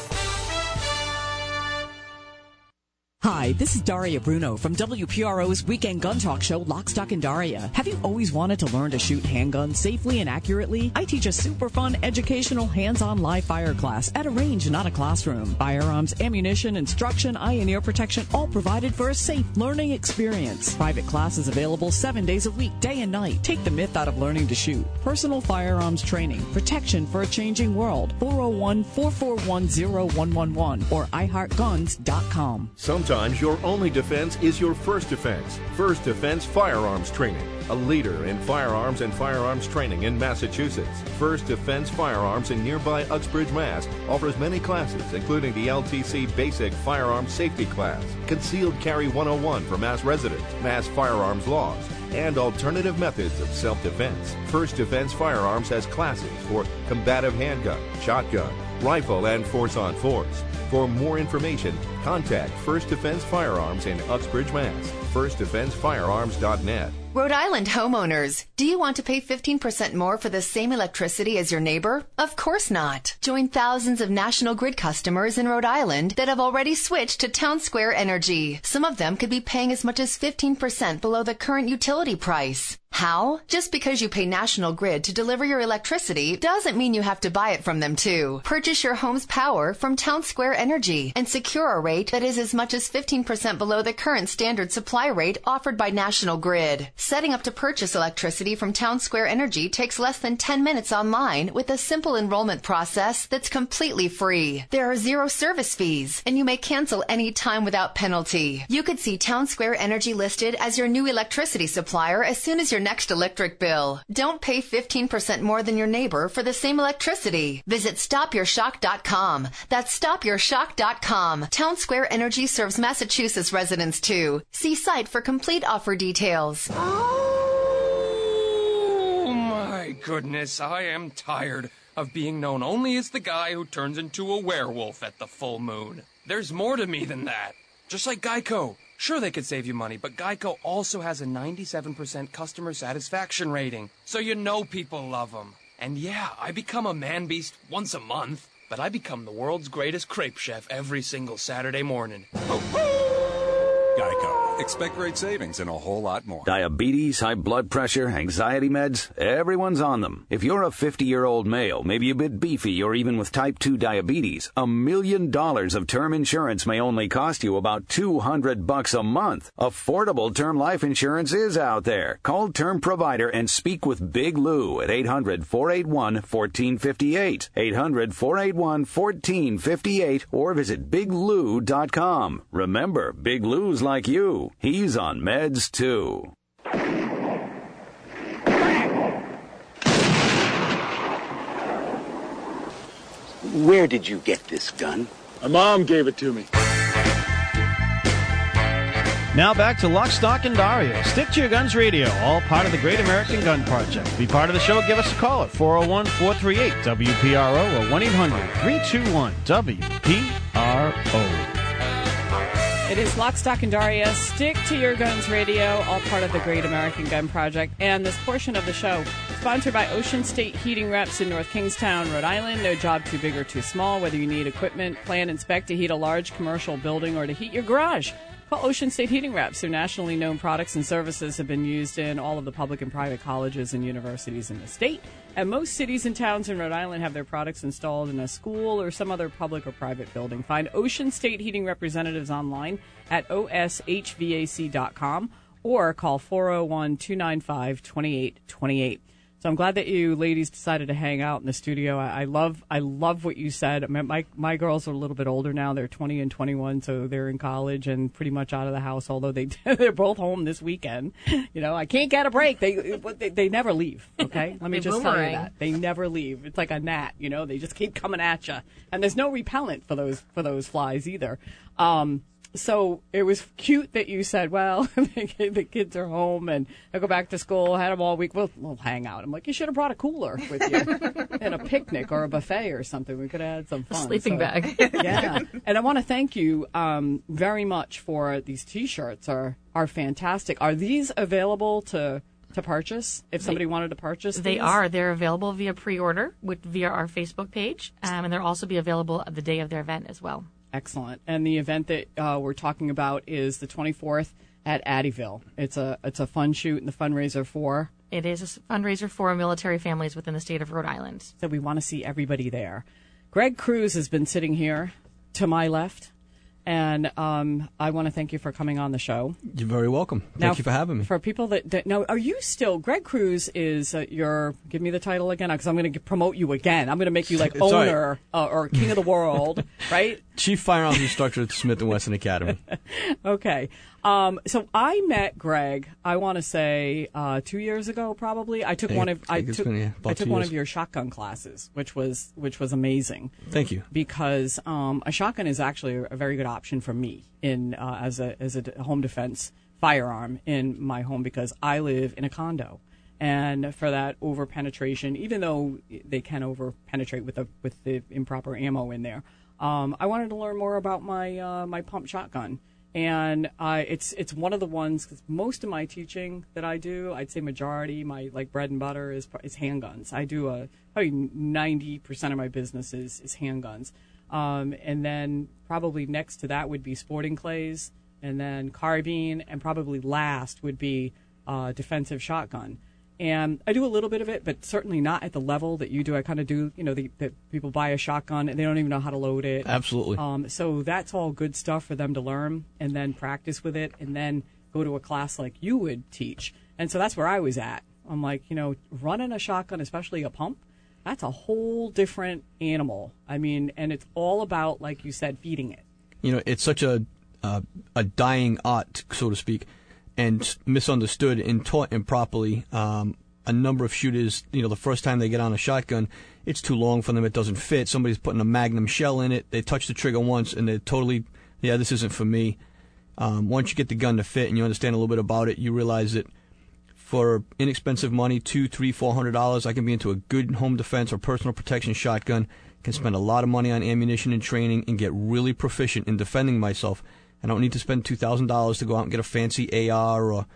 Hi, this is Daria Bruno from WPRO's Weekend Gun Talk Show, Lock, Stock, and Daria. Have you always wanted to learn to shoot handguns safely and accurately? I teach a super fun, educational, hands-on live fire class at a range, not a classroom. Firearms, ammunition, instruction, eye and ear protection, all provided for a safe learning experience. Private classes available 7 days a week, day and night. Take the myth out of learning to shoot. Personal firearms training, protection for a changing world. 401-441-0111 or iHeartGuns.com. Sometimes your only defense is your first defense. First Defense Firearms Training, a leader in firearms and firearms training in Massachusetts. First Defense Firearms in nearby Uxbridge, Mass. offers many classes, including the LTC Basic Firearms Safety Class, Concealed Carry 101 for Mass residents, Mass firearms laws, and alternative methods of self-defense. First Defense Firearms has classes for combative handgun, shotgun, rifle, and force-on-force. For more information, contact First Defense Firearms in Uxbridge, Mass. FirstDefenseFirearms.net. Rhode Island homeowners, do you want to pay 15% more for the same electricity as your neighbor? Of course not. Join thousands of National Grid customers in Rhode Island that have already switched to Town Square Energy. Some of them could be paying as much as 15% below the current utility price. How? Just because you pay National Grid to deliver your electricity doesn't mean you have to buy it from them too. Purchase your home's power from Town Square Energy and secure a rate that is as much as 15% below the current standard supply rate offered by National Grid. Setting up to purchase electricity from Town Square Energy takes less than 10 minutes online with a simple enrollment process that's completely free. There are 0 service fees, and you may cancel any time without penalty. You could see Town Square Energy listed as your new electricity supplier as soon as your next electric bill. Don't pay 15% more than your neighbor for the same electricity. Visit StopYourShock.com. That's StopYourShock.com. Town Square Energy serves Massachusetts residents too. See site for complete offer details. Oh my goodness, I am tired of being known only as the guy who turns into a werewolf at the full moon. There's more to me than that. Just like Geico. Sure, they could save you money, but Geico also has a 97% customer satisfaction rating, so you know people love them. And yeah, I become a man-beast once a month, but I become the world's greatest crepe chef every single Saturday morning. Geico. Expect great savings and a whole lot more. Diabetes, high blood pressure, anxiety meds, everyone's on them. If you're a 50-year-old male, maybe a bit beefy, or even with type 2 diabetes, $1 million of term insurance may only cost you about $200 a month. Affordable term life insurance is out there. Call Term Provider and speak with Big Lou at 800-481-1458. 800-481-1458 or visit biglou.com. Remember, Big Lou's like you. He's on meds, too. Where did you get this gun? My mom gave it to me. Now back to Lock, Stock, and Daria. Stick to Your Guns Radio, all part of the Great American Gun Project. To be part of the show, give us a call at 401-438-WPRO or 1-800-321-WPRO. It is Lock, Stock, and Daria. Stick to Your Guns Radio, all part of the Great American Gun Project. And this portion of the show, sponsored by Ocean State Heating Reps in North Kingstown, Rhode Island. No job too big or too small. Whether you need equipment, plan, inspect to heat a large commercial building or to heat your garage, call Ocean State Heating Reps. Their nationally known products and services have been used in all of the public and private colleges and universities in the state. And most cities and towns in Rhode Island have their products installed in a school or some other public or private building. Find Ocean State Heating representatives online at oshvac.com or call 401-295-2828. So I'm glad that you ladies decided to hang out in the studio. I love what you said. I mean, my girls are a little bit older now. They're 20 and 21, so they're in college and pretty much out of the house, although they're both home this weekend. You know, I can't get a break. They never leave, okay? Let me just tell you that. They never leave. It's like a gnat, you know. They just keep coming at you. And there's no repellent for those flies either. So it was cute that you said, well, the kids are home and I go back to school, had them all week. We'll hang out. I'm like, you should have brought a cooler with you and a picnic or a buffet or something. We could have had some fun. A sleeping bag. Yeah. And I want to thank you very much for these T-shirts are fantastic. Are these available to purchase if somebody wanted to purchase these? They are. They're available via pre-order via our Facebook page, and they'll also be available the day of their event as well. Excellent. And the event that we're talking about is the 24th at Addyville. It's a fun shoot and the fundraiser for? It is a fundraiser for military families within the state of Rhode Island. So we want to see everybody there. Greg Cruz has been sitting here to my left, and I want to thank you for coming on the show. You're very welcome. Thank you for having me. For people that know, are you still, Greg Cruz is give me the title again, because I'm going to promote you again. I'm going to make you like owner or king of the world, right? Chief Firearms Instructor at the Smith & Wesson Academy. Okay. So I met Greg, I want to say 2 years ago, probably. I took one of your shotgun classes, which was amazing. Thank you. Because a shotgun is actually a very good option for me as a home defense firearm in my home, because I live in a condo. And for that over penetration, even though they can over penetrate with the improper ammo in there, I wanted to learn more about my pump shotgun. And it's one of the ones, because most of my teaching that I do, I'd say majority, my like bread and butter is handguns. I do probably 90% of my business is handguns. And then probably next to that would be sporting clays, and then carbine, and probably last would be defensive shotgun. And I do a little bit of it, but certainly not at the level that you do. I kind of do, that people buy a shotgun and they don't even know how to load it. Absolutely. So that's all good stuff for them to learn and then practice with it and then go to a class like you would teach. And so that's where I was at. I'm like, running a shotgun, especially a pump, that's a whole different animal. I mean, and it's all about, like you said, feeding it. It's such a dying art, so to speak, and misunderstood and taught improperly. A number of shooters, the first time they get on a shotgun, it's too long for them, it doesn't fit. Somebody's putting a Magnum shell in it, they touch the trigger once, and they're totally, this isn't for me. Once you get the gun to fit and you understand a little bit about it, you realize that for inexpensive money, $200, $300, $400, I can be into a good home defense or personal protection shotgun, can spend a lot of money on ammunition and training, and get really proficient in defending myself. I don't need to spend $2,000 to go out and get a fancy AR or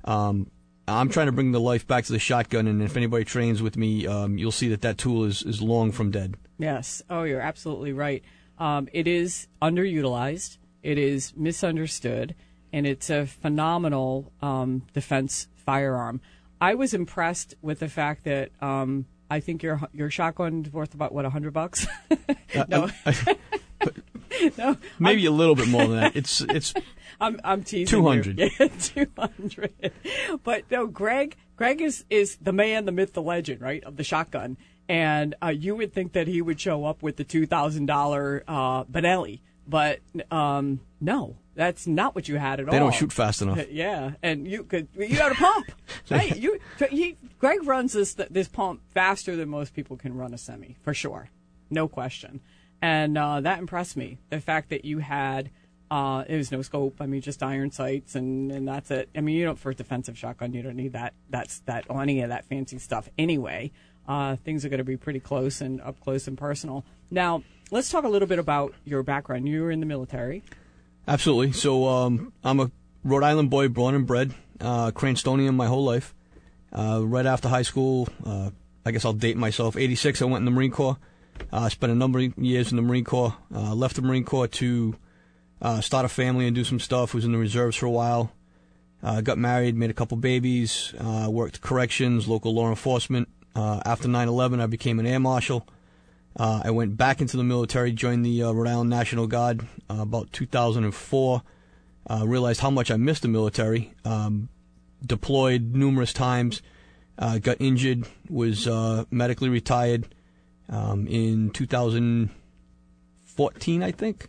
I'm trying to bring the life back to the shotgun, and if anybody trains with me, you'll see that tool is long from dead. Yes. Oh, you're absolutely right. It is underutilized. It is misunderstood. and it's a phenomenal defense firearm. I was impressed with the fact that I think your shotgun's worth about $100. No. No, maybe a little bit more than that. It's. I'm teasing 200. You. Yeah, 200. But no, Greg is the man, the myth, the legend, right, of the shotgun. And you would think that he would show up with the $2,000 Benelli, but no, that's not what you had at all. They don't shoot fast enough. Yeah, and you had a pump. Hey, Greg runs this pump faster than most people can run a semi, for sure, no question. And that impressed me. The fact that you had, it was no scope. I mean, just iron sights, and that's it. I mean, you don't, for a defensive shotgun, you don't need that any of that fancy stuff anyway. Things are going to be pretty close and up close and personal. Now, let's talk a little bit about your background. You were in the military. Absolutely. So I'm a Rhode Island boy, born and bred, Cranstonian my whole life. Right after high school, I guess I'll date myself, 86, I went in the Marine Corps. Spent a number of years in the Marine Corps. Left the Marine Corps to start a family and do some stuff. Was in the reserves for a while. Got married, made a couple babies, worked corrections, local law enforcement. After 9/11, I became an air marshal. I went back into the military, joined the Rhode Island National Guard about 2004. Realized how much I missed the military. Deployed numerous times. Got injured. Was medically retired. In 2014, I think.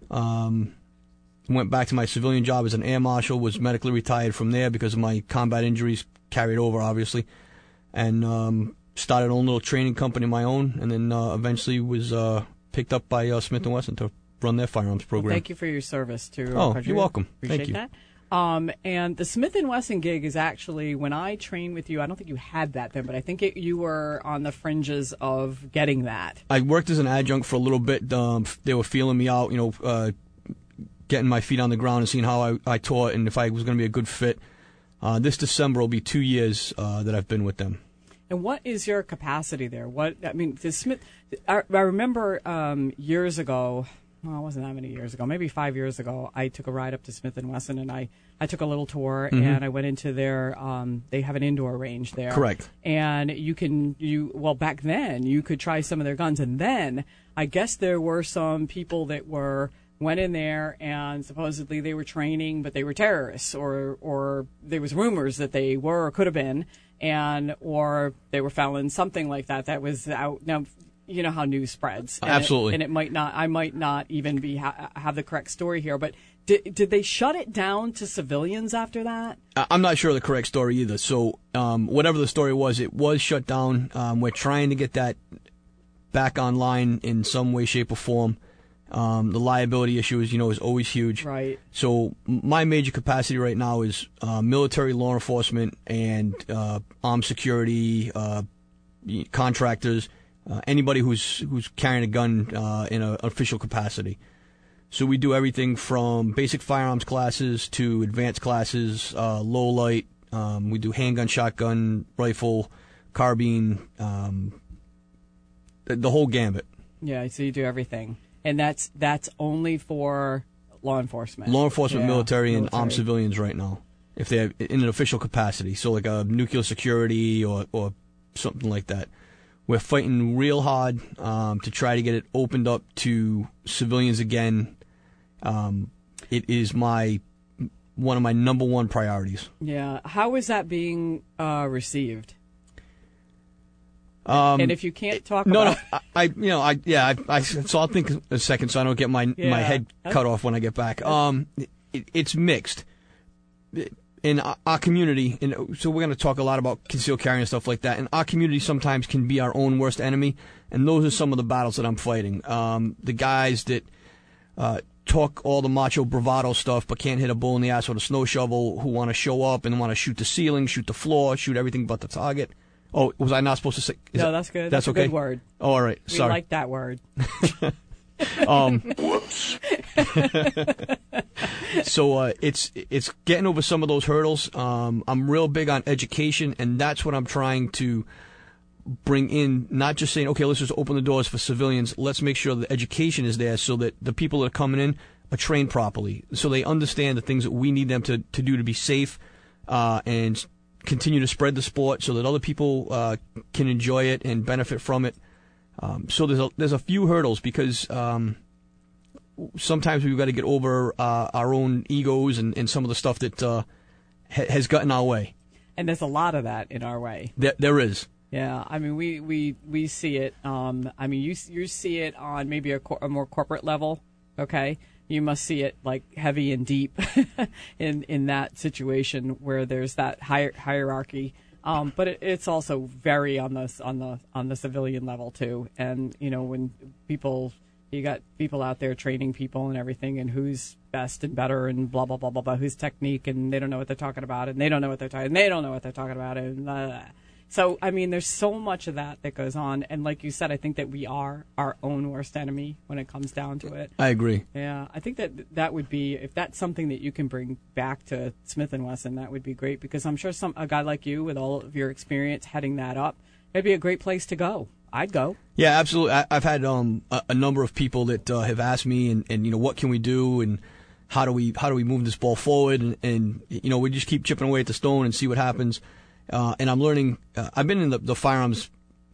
Went back to my civilian job as an air marshal, was medically retired from there because of my combat injuries, carried over, obviously, and started a little training company of my own, and then eventually was picked up by Smith & Wesson to run their firearms program. Well, thank you for your service to our country. You're welcome. Appreciate Thank you. That. And the Smith & Wesson gig is actually, when I trained with you, I don't think you had that then, but I think you were on the fringes of getting that. I worked as an adjunct for a little bit. They were feeling me out, getting my feet on the ground and seeing how I taught and if I was going to be a good fit. This December will be 2 years that I've been with them. And what is your capacity there? I remember years ago. Well, it wasn't that many years ago, maybe 5 years ago, I took a ride up to Smith & Wesson, and I took a little tour, and I went into their, they have an indoor range there. Correct. And back then, you could try some of their guns, and then I guess there were some people that went in there, and supposedly they were training, but they were terrorists, or there was rumors that they were or could have been, or they were felons, something like that was out. Now, you know how news spreads. Absolutely. And it might not. I might not even have the correct story here. But did they shut it down to civilians after that? I'm not sure of the correct story either. So whatever the story was, it was shut down. We're trying to get that back online in some way, shape, or form. The liability issue is always huge. Right. So my major capacity right now is military law enforcement and armed security, contractors. Anybody who's carrying a gun in an official capacity. So we do everything from basic firearms classes to advanced classes, low light. We do handgun, shotgun, rifle, carbine, the whole gambit. Yeah, so you do everything, and that's only for law enforcement. Law enforcement, military, and armed civilians right now, if they're in an official capacity. So like a nuclear security or something like that. We're fighting real hard to try to get it opened up to civilians again. It is one of my number one priorities. Yeah. How is that being received? And if you can't talk about it. So I'll think a second so I don't get my head cut off when I get back. It's mixed. In our community, so we're going to talk a lot about concealed carry and stuff like that, and our community sometimes can be our own worst enemy, and those are some of the battles that I'm fighting. The guys that talk all the macho bravado stuff but can't hit a bull in the ass with a snow shovel, who want to show up and want to shoot the ceiling, shoot the floor, shoot everything but the target. Oh, was I not supposed to say? No, that's good. That's okay? A good word. Oh, all right. Sorry. We like that word. Whoops. So it's getting over some of those hurdles. I'm real big on education, and that's what I'm trying to bring in. Not just saying, okay, let's just open the doors for civilians. Let's make sure the education is there so that the people that are coming in trained properly, so they understand the things that we need them to do to be safe and continue to spread the sport, so that other people can enjoy it and benefit from it. So there's a few hurdles because sometimes we've got to get over our own egos and some of the stuff that has gotten our way. And there's a lot of that in our way. There is. Yeah, I mean, we see it. I mean, you see it on maybe a more corporate level. Okay, you must see it like heavy and deep in that situation where there's that hierarchy. But it's also very on the civilian level too. And when you got people out there training people and everything, and who's best and better and blah blah blah blah blah, who's technique, and they don't know what they're talking about, and they don't know what they're talking, and they don't know what they're talking about, and blah, blah, blah. So I mean, there's so much of that goes on, and like you said, I think that we are our own worst enemy when it comes down to it. I agree. Yeah, I think that would be, if that's something that you can bring back to Smith & Wesson, that would be great, because I'm sure a guy like you with all of your experience heading that up, it'd be a great place to go. I'd go. Yeah, absolutely. I've had a number of people that have asked me, and what can we do, and how do we move this ball forward, and we just keep chipping away at the stone and see what happens. And I'm learning. I've been in the firearms,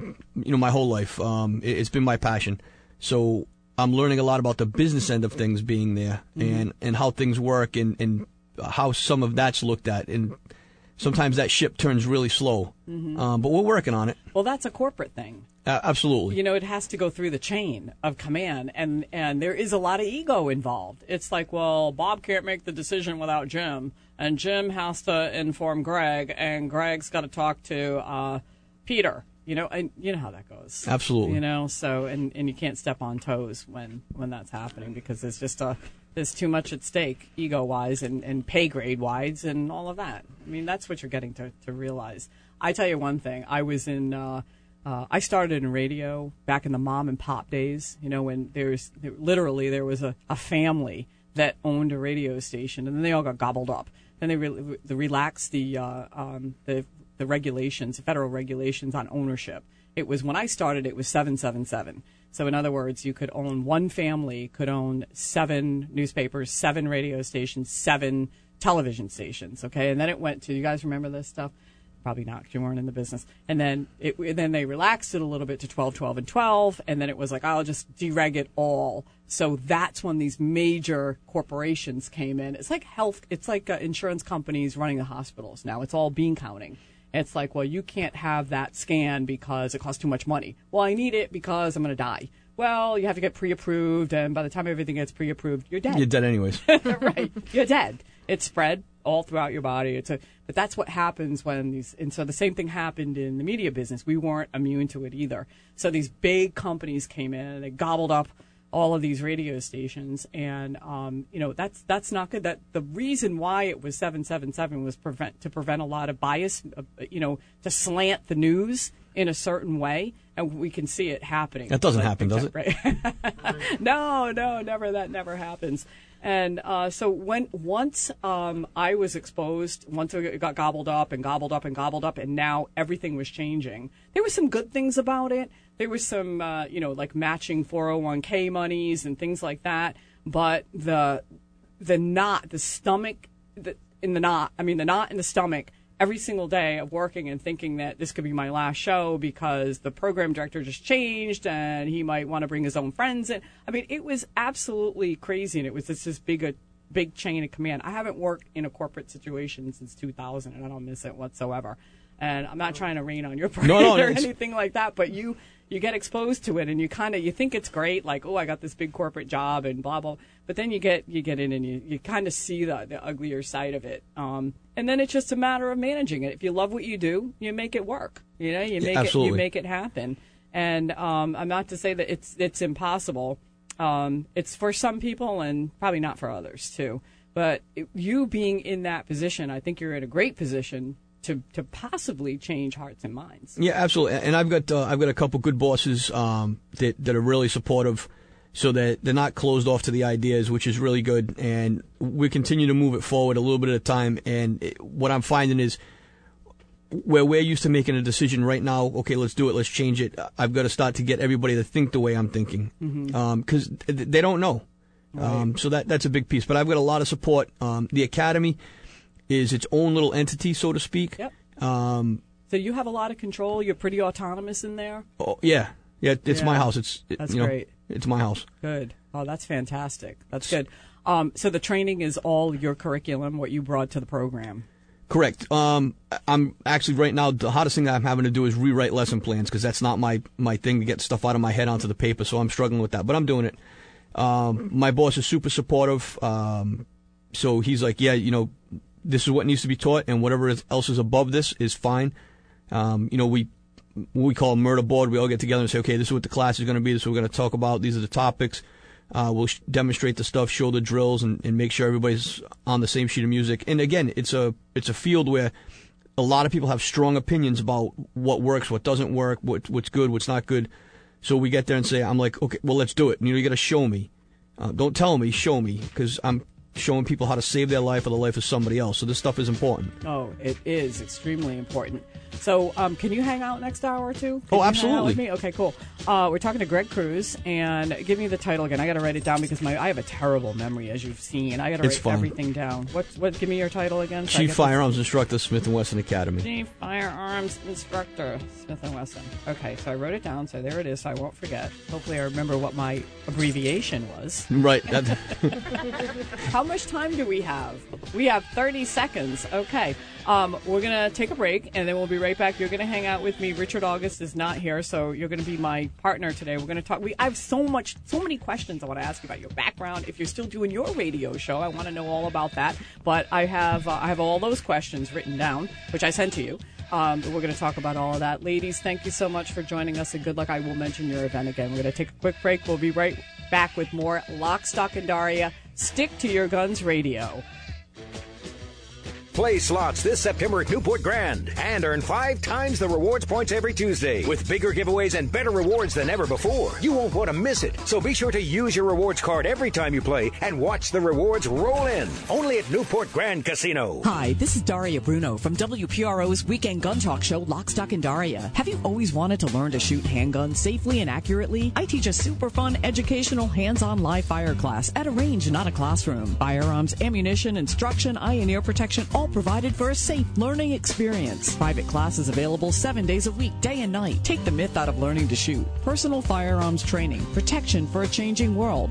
my whole life. It's been my passion. So I'm learning a lot about the business end of things being there, and how things work, and how some of that's looked at. And sometimes that ship turns really slow. But we're working on it. Well, that's a corporate thing. Absolutely. It has to go through the chain of command, and there is a lot of ego involved. It's like, well, Bob can't make the decision without Jim, and Jim has to inform Greg, and Greg's got to talk to Peter. And you know how that goes. Absolutely. So and you can't step on toes when that's happening, because there's just there's too much at stake, ego-wise and pay grade-wise and all of that. I mean, that's what you're getting to realize. I tell you one thing. I was in I started in radio back in the mom and pop days, when there was a family that owned a radio station, and then they all got gobbled up. Then they relaxed the regulations, the federal regulations on ownership. It was, when I started, it was 777. So in other words, one family could own 7 newspapers, 7 radio stations, 7 television stations. Okay, and then it went to, you guys remember this stuff? Probably not, because you weren't in the business. And then they relaxed it a little bit to 12, 12, and 12, and then it was like, I'll just dereg it all. So that's when these major corporations came in. It's like insurance companies running the hospitals now. It's all bean counting. It's like, well, you can't have that scan because it costs too much money. Well, I need it because I'm going to die. Well, you have to get pre-approved, and by the time everything gets pre-approved, you're dead. You're dead anyways. Right. You're dead. It's spread all throughout your body. But that's what happens when and so the same thing happened in the media business. We weren't immune to it either. So these big companies came in and they gobbled up all of these radio stations, and that's not good. That the reason why it was 777 was to prevent a lot of bias, to slant the news in a certain way, and we can see it happening. That doesn't happen, does it? Right. No, never. That never happens. And so once I was exposed, once it got gobbled up, and now everything was changing. There were some good things about it. There was some, like matching 401k monies and things like that. But the knot in the stomach every single day of working and thinking that this could be my last show because the program director just changed and he might want to bring his own friends in. I mean, it was absolutely crazy, and it was just this big chain of command. I haven't worked in a corporate situation since 2000, and I don't miss it whatsoever. And I'm not trying to rain on your parade or anything like that, but you get exposed to it, and you think it's great, like, oh, I got this big corporate job and blah blah. But then you get in and you kind of see the uglier side of it. And then it's just a matter of managing it. If you love what you do, you make it work. You make it happen. And I'm not to say that it's impossible. It's for some people and probably not for others too. But you being in that position, I think you're in a great position to possibly change hearts and minds. Yeah, absolutely. And I've got a couple good bosses that are really supportive, so that they're not closed off to the ideas, which is really good. And we continue to move it forward a little bit at a time. And what I'm finding is, where we're used to making a decision right now, okay, let's do it, let's change it, I've got to start to get everybody to think the way I'm thinking. Because they don't know. Right. So that's a big piece. But I've got a lot of support. The Academy is its own little entity, so to speak. Yep. So you have a lot of control. You're pretty autonomous in there. Oh, yeah. It's my house. That's great. It's my house. Good. Oh, that's fantastic. That's good. So the training is all your curriculum, what you brought to the program. Correct. I'm actually right now, the hardest thing that I'm having to do is rewrite lesson plans because that's not my thing to get stuff out of my head onto the paper, so I'm struggling with that. But I'm doing it. My boss is super supportive. So he's like, yeah, this is what needs to be taught, and whatever else is above this is fine. We call a murder board. We all get together and say, okay, this is what the class is going to be. This is what we're going to talk about. These are the topics. We'll demonstrate the stuff, show the drills, and make sure everybody's on the same sheet of music. And again, it's a field where a lot of people have strong opinions about what works, what doesn't work, what's good, what's not good. So we get there and say, I'm like, okay, well, let's do it. You got to show me. Don't tell me, show me, because I'm showing people how to save their life or the life of somebody else. So this stuff is important. Oh, it is extremely important. So can you hang out next hour or two? Oh, absolutely. Hang out with me? Okay, cool. We're talking to Greg Cruz, and give me the title again. I got to write it down because I have a terrible memory, as you've seen. I got to write everything down. What? Give me your title again. Chief Firearms Instructor, Smith & Wesson Academy. Chief Firearms Instructor, Smith & Wesson. Okay, so I wrote it down, so there it is, so I won't forget. Hopefully I remember what my abbreviation was. Right. How much time do we have? We have 30 seconds. Okay. We're going to take a break, and then we'll be right back. You're going to hang out with me. Richard August is not here, so you're going to be my partner today. We're going to talk. I have so many questions I want to ask you about your background. If you're still doing your radio show, I want to know all about that. But I have all those questions written down, which I sent to you. We're going to talk about all of that. Ladies, thank you so much for joining us, and good luck. I will mention your event again. We're going to take a quick break. We'll be right back with more Lock, Stock, and Daria. Stick to your guns radio. Play slots this September at Newport Grand and earn 5 times the rewards points every Tuesday with bigger giveaways and better rewards than ever before. You won't want to miss it, so be sure to use your rewards card every time you play and watch the rewards roll in. Only at Newport Grand Casino. Hi, this is Daria Bruno from WPRO's Weekend Gun Talk Show, Lock, Stock, and Daria. Have you always wanted to learn to shoot handguns safely and accurately? I teach a super fun, educational, hands-on live fire class at a range, not a classroom. Firearms, ammunition, instruction, eye and ear protection, all provided for a safe learning experience. Private classes available 7 days a week, day and night. Take the myth out of learning to shoot. Personal firearms training. Protection for a changing world.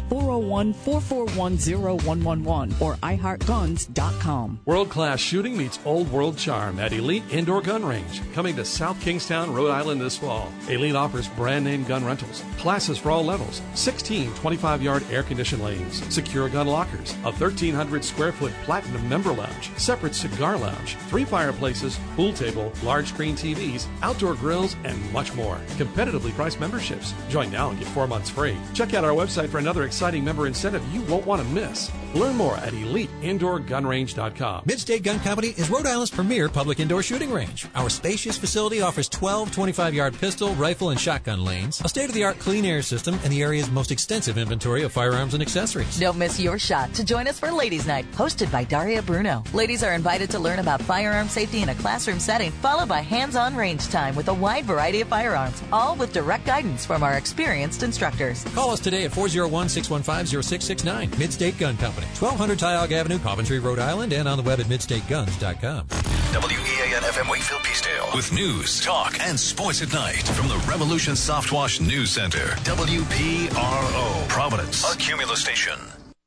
401-441-0111 or iHeartGuns.com. World-class shooting meets old world charm at Elite Indoor Gun Range. Coming to South Kingstown, Rhode Island this fall. Elite offers brand-name gun rentals, classes for all levels, 16 25-yard air-conditioned lanes, secure gun lockers, a 1,300 square foot platinum member lounge, separate cigar lounge, 3 fireplaces, pool table, large screen TVs, outdoor grills, and much more. Competitively priced memberships. Join now and get 4 months free. Check out our website for another exciting member incentive you won't want to miss. Learn more at EliteIndoorGunRange.com. Midstate Gun Company is Rhode Island's premier public indoor shooting range. Our spacious facility offers 12 25-yard pistol, rifle, and shotgun lanes, a state-of-the-art clean air system, and the area's most extensive inventory of firearms and accessories. Don't miss your shot to join us for Ladies' Night, hosted by Daria Bruno. Ladies are invited to learn about firearm safety in a classroom setting, followed by hands-on range time with a wide variety of firearms, all with direct guidance from our experienced instructors. Call us today at 401-615-0669. Midstate Gun Company, 1200 Tioga Avenue, Coventry, Rhode Island, and on the web at midstateguns.com. WEAN-FM Wakefield Peacedale with news, talk, and sports at night from the Revolution Softwash News Center. WPRO, Providence, a Cumulus station.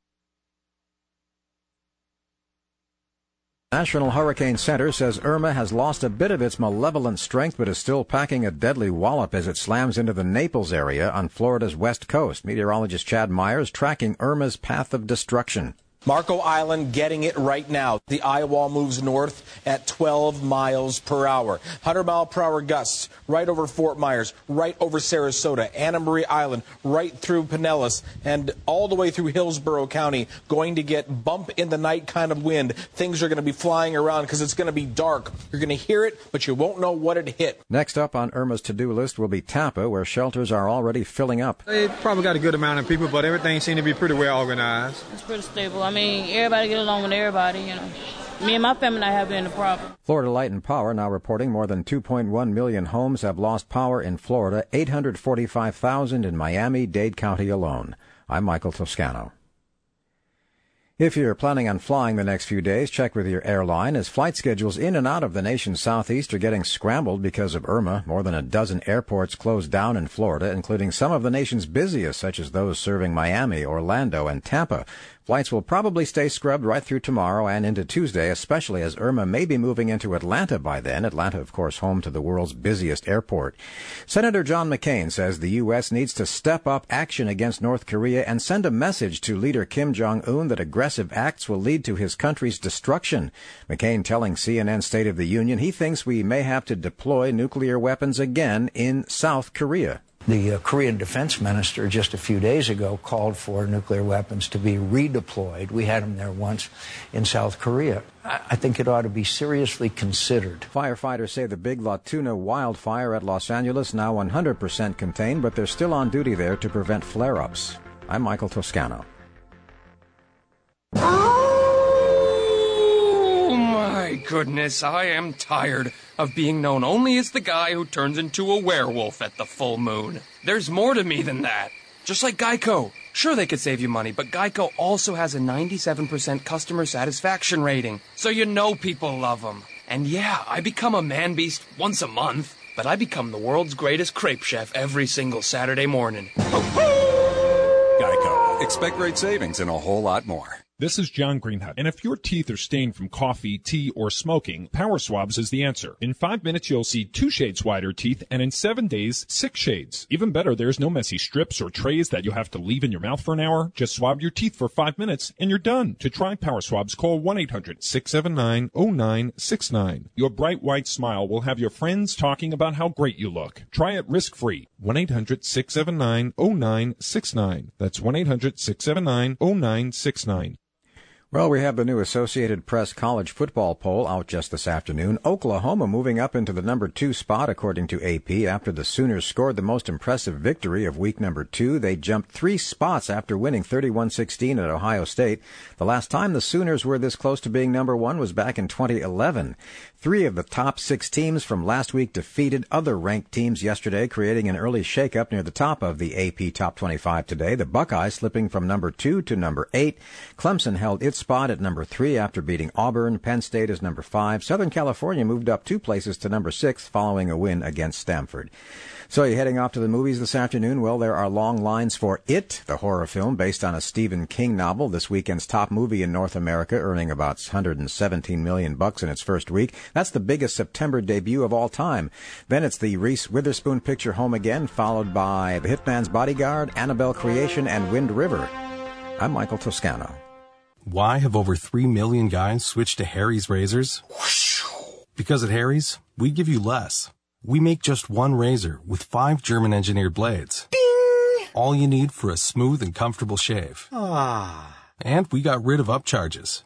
National Hurricane Center says Irma has lost a bit of its malevolent strength but is still packing a deadly wallop as it slams into the Naples area on Florida's west coast. Meteorologist Chad Myers tracking Irma's path of destruction. Marco Island getting it right now. The eye wall moves north at 12 miles per hour. 100-mile-per-hour gusts right over Fort Myers, right over Sarasota, Anna Maria Island, right through Pinellas, and all the way through Hillsborough County. Going to get bump in the night kind of wind. Things are going to be flying around because it's going to be dark. You're going to hear it, but you won't know what it hit. Next up on Irma's to-do list will be Tampa, where shelters are already filling up. They probably got a good amount of people, but everything seems to be pretty well organized. It's pretty stable. I mean, everybody get along with everybody, you know. Me and my family not having any problem. Florida Light and Power now reporting more than 2.1 million homes have lost power in Florida, 845,000 in Miami-Dade County alone. I'm Michael Toscano. If you're planning on flying the next few days, check with your airline, as flight schedules in and out of the nation's southeast are getting scrambled because of Irma. More than a dozen airports closed down in Florida, including some of the nation's busiest, such as those serving Miami, Orlando, and Tampa. Flights will probably stay scrubbed right through tomorrow and into Tuesday, especially as Irma may be moving into Atlanta by then. Atlanta, of course, home to the world's busiest airport. Senator John McCain says the U.S. needs to step up action against North Korea and send a message to leader Kim Jong-un that aggressive acts will lead to his country's destruction. McCain telling CNN State of the Union he thinks we may have to deploy nuclear weapons again in South Korea. The Korean defense minister just a few days ago called for nuclear weapons to be redeployed. We had them there once in South Korea. I think it ought to be seriously considered. Firefighters say the Big La Tuna wildfire at Los Angeles now 100% contained, but they're still on duty there to prevent flare-ups. I'm Michael Toscano. Oh my goodness, I am tired of being known only as the guy who turns into a werewolf at the full moon. There's more to me than that. Just like Geico. Sure, they could save you money, but Geico also has a 97% customer satisfaction rating, so you know people love them. And yeah, I become a man-beast once a month, but I become the world's greatest crepe chef every single Saturday morning. Geico. Expect great savings and a whole lot more. This is John Greenhut, and if your teeth are stained from coffee, tea, or smoking, Power Swabs is the answer. In 5 minutes, you'll see 2 shades whiter teeth, and in 7 days, 6 shades. Even better, there's no messy strips or trays that you'll have to leave in your mouth for an hour. Just swab your teeth for 5 minutes, and you're done. To try Power Swabs, call 1-800-679-0969. Your bright white smile will have your friends talking about how great you look. Try it risk-free. 1-800-679-0969. That's 1-800-679-0969. Well, we have the new Associated Press college football poll out just this afternoon. Oklahoma moving up into the number 2 spot, according to AP, after the Sooners scored the most impressive victory of week number 2. They jumped 3 spots after winning 31-16 at Ohio State. The last time the Sooners were this close to being number 1 was back in 2011. 3 of the top 6 teams from last week defeated other ranked teams yesterday, creating an early shakeup near the top of the AP Top 25 today. The Buckeyes slipping from number 2 to number 8. Clemson held its spot at number 3 after beating Auburn. Penn State is number 5. Southern California moved up 2 places to number 6 following a win against Stanford. So you're heading off to the movies this afternoon? Well, there are long lines for It, the horror film based on a Stephen King novel, this weekend's top movie in North America, earning about $117 million in its first week. That's the biggest September debut of all time. Then it's the Reese Witherspoon picture Home Again, followed by The Hitman's Bodyguard, Annabelle Creation, and Wind River. I'm Michael Toscano. Why have over 3 million guys switched to Harry's razors? Because at Harry's, we give you less. We make just one razor with 5 German-engineered blades. Ding! All you need for a smooth and comfortable shave. And we got rid of upcharges.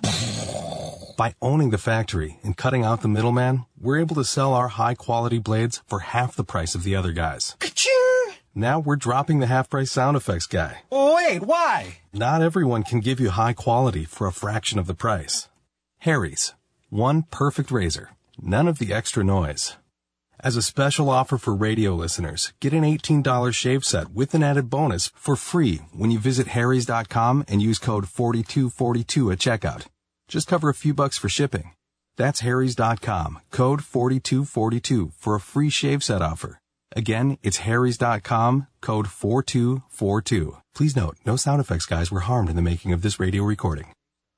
By owning the factory and cutting out the middleman, we're able to sell our high-quality blades for half the price of the other guys. Ka-ching! Now we're dropping the half-price sound effects guy. Wait, why? Not everyone can give you high quality for a fraction of the price. Harry's. One perfect razor. None of the extra noise. As a special offer for radio listeners, get an $18 shave set with an added bonus for free when you visit harrys.com and use code 4242 at checkout. Just cover a few bucks for shipping. That's harrys.com, code 4242 for a free shave set offer. Again, it's harrys.com, code 4242. Please note, no sound effects guys were harmed in the making of this radio recording.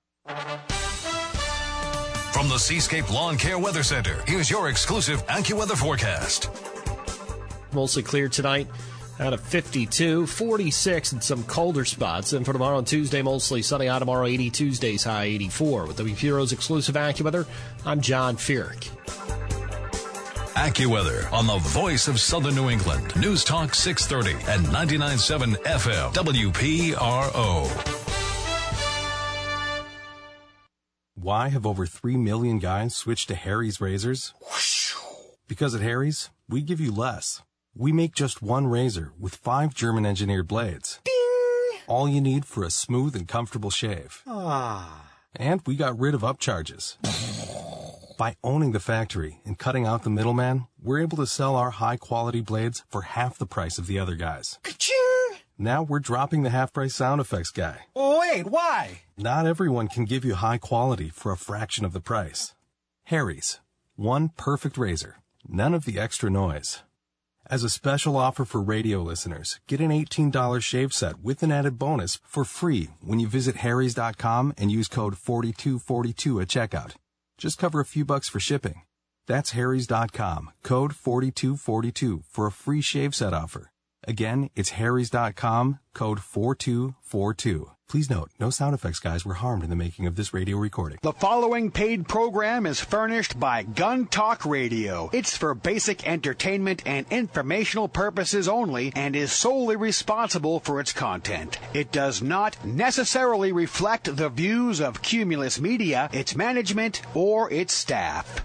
From the Seascape Lawn Care Weather Center, here's your exclusive AccuWeather forecast. Mostly clear tonight, out of 52, 46 in some colder spots. And for tomorrow and Tuesday, mostly sunny out tomorrow, 80, Tuesday's high 84. With WPRO's exclusive AccuWeather, I'm John Feerick. AccuWeather on the voice of Southern New England. News Talk 630 and 99.7 FM WPRO. Why have over 3 million guys switched to Harry's razors? Because at Harry's, we give you less. We make just one razor with 5 German-engineered blades. Ding! All you need for a smooth and comfortable shave. And we got rid of upcharges. By owning the factory and cutting out the middleman, we're able to sell our high-quality blades for half the price of the other guys. Ka-ching! Now we're dropping the half-price sound effects guy. Wait, Wait, why? Not everyone can give you high quality for a fraction of the price. Harry's. One perfect razor. None of the extra noise. As a special offer for radio listeners, get an $18 shave set with an added bonus for free when you visit harrys.com and use code 4242 at checkout. Just cover a few bucks for shipping. That's harrys.com, code 4242 for a free shave set offer. Again, it's harrys.com, code 4242. Please note, no sound effects guys were harmed in the making of this radio recording. The following paid program is furnished by Gun Talk Radio. It's for basic entertainment and informational purposes only and is solely responsible for its content. It does not necessarily reflect the views of Cumulus Media, its management, or its staff.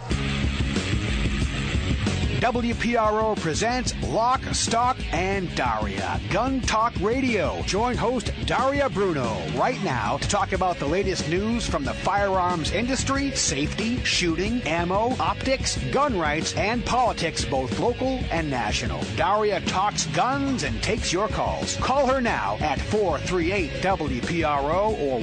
WPRO presents Lock, Stock, and Daria. Gun Talk Radio. Join host Daria Bruno right now to talk about the latest news from the firearms industry, safety, shooting, ammo, optics, gun rights, and politics, both local and national. Daria talks guns and takes your calls. Call her now at 438-WPRO or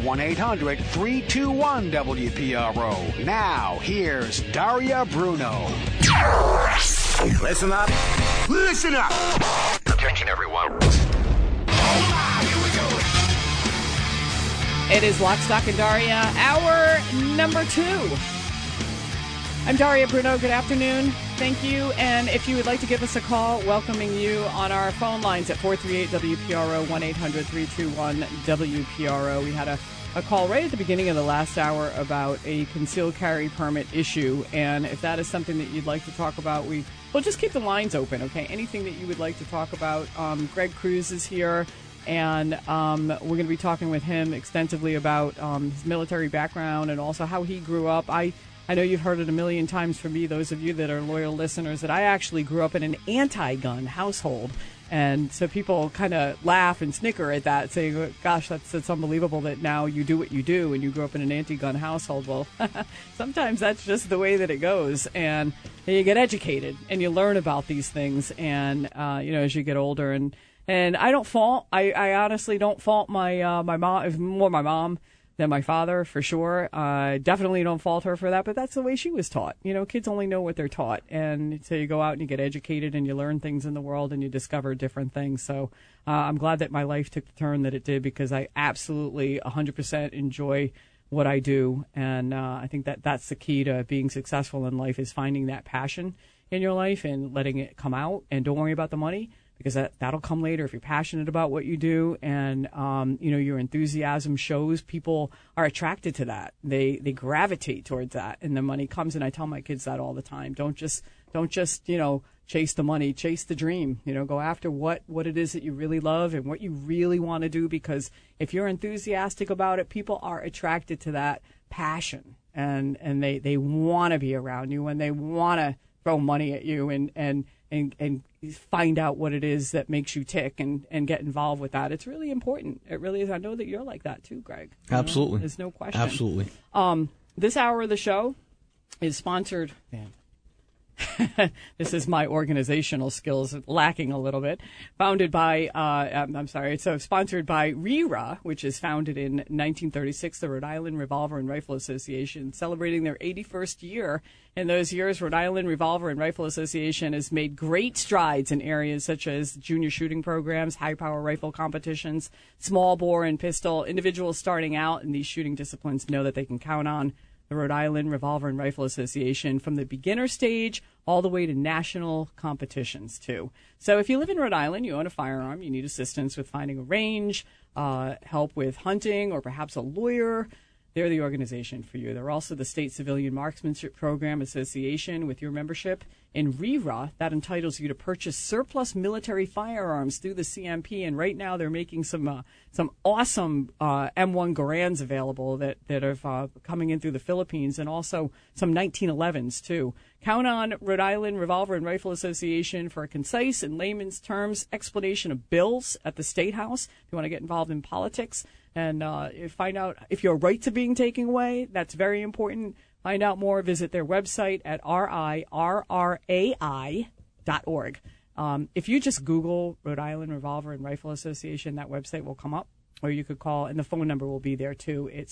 1-800-321-WPRO. Now, here's Daria Bruno. Listen up. Listen up. Attention, everyone. It is Lock, Stock, and Daria, hour number 2. I'm Daria Bruno. Good afternoon. Thank you. And if you would like to give us a call, welcoming you on our phone lines at 438-WPRO, 1-800-321-WPRO. We had a call right at the beginning of the last hour about a concealed carry permit issue. And if that is something that you'd like to talk about, we'll just keep the lines open, okay? Anything that you would like to talk about. Greg Cruz is here, and we're going to be talking with him extensively about his military background and also how he grew up. I know you've heard it a million times from me, those of you that are loyal listeners, that I actually grew up in an anti-gun household. And so people kind of laugh and snicker at that, saying, gosh, that's unbelievable that now you do what you do and you grew up in an anti-gun household. Well, sometimes that's just the way that it goes. And you get educated and you learn about these things. And, as you get older. And I don't fault, I honestly don't fault my mom, more my mom than my father, for sure. Definitely don't fault her for that, but that's the way she was taught. Kids only know what they're taught. And so you go out and you get educated and you learn things in the world and you discover different things. So I'm glad that my life took the turn that it did, because I absolutely 100% enjoy what I do. And I think that that's the key to being successful in life, is finding that passion in your life and letting it come out. And don't worry about the money, because that'll come later if you're passionate about what you do. And, your enthusiasm shows. People are attracted to that. They gravitate towards that, and the money comes. And I tell my kids that all the time. Don't just chase the money, chase the dream. Go after what it is that you really love and what you really want to do, because if you're enthusiastic about it, people are attracted to that passion, and they want to be around you, and they want to throw money at you and find out what it is that makes you tick and get involved with that. It's really important. It really is. I know that you're like that too, Greg. Absolutely. There's no question. Absolutely. This hour of the show is sponsored. Man. This is my organizational skills lacking a little bit. Sponsored by RERA, which is founded in 1936, the Rhode Island Revolver and Rifle Association, celebrating their 81st year. In those years, Rhode Island Revolver and Rifle Association has made great strides in areas such as junior shooting programs, high-power rifle competitions, small bore and pistol. Individuals starting out in these shooting disciplines know that they can count on the Rhode Island Revolver and Rifle Association from the beginner stage all the way to national competitions, too. So if you live in Rhode Island, you own a firearm, you need assistance with finding a range, help with hunting, or perhaps a lawyer, they're the organization for you. They're also the State Civilian Marksmanship Program Association. With your membership in RERA, that entitles you to purchase surplus military firearms through the CMP. And right now they're making some awesome M1 Garands available that are coming in through the Philippines, and also some 1911s, too. Count on Rhode Island Revolver and Rifle Association for a concise and layman's terms explanation of bills at the State House if you want to get involved in politics. And find out if your rights are being taken away. That's very important. Find out more. Visit their website at RIRRAI.org. If you just Google Rhode Island Revolver and Rifle Association, that website will come up. or you could call, and the phone number will be there too. It's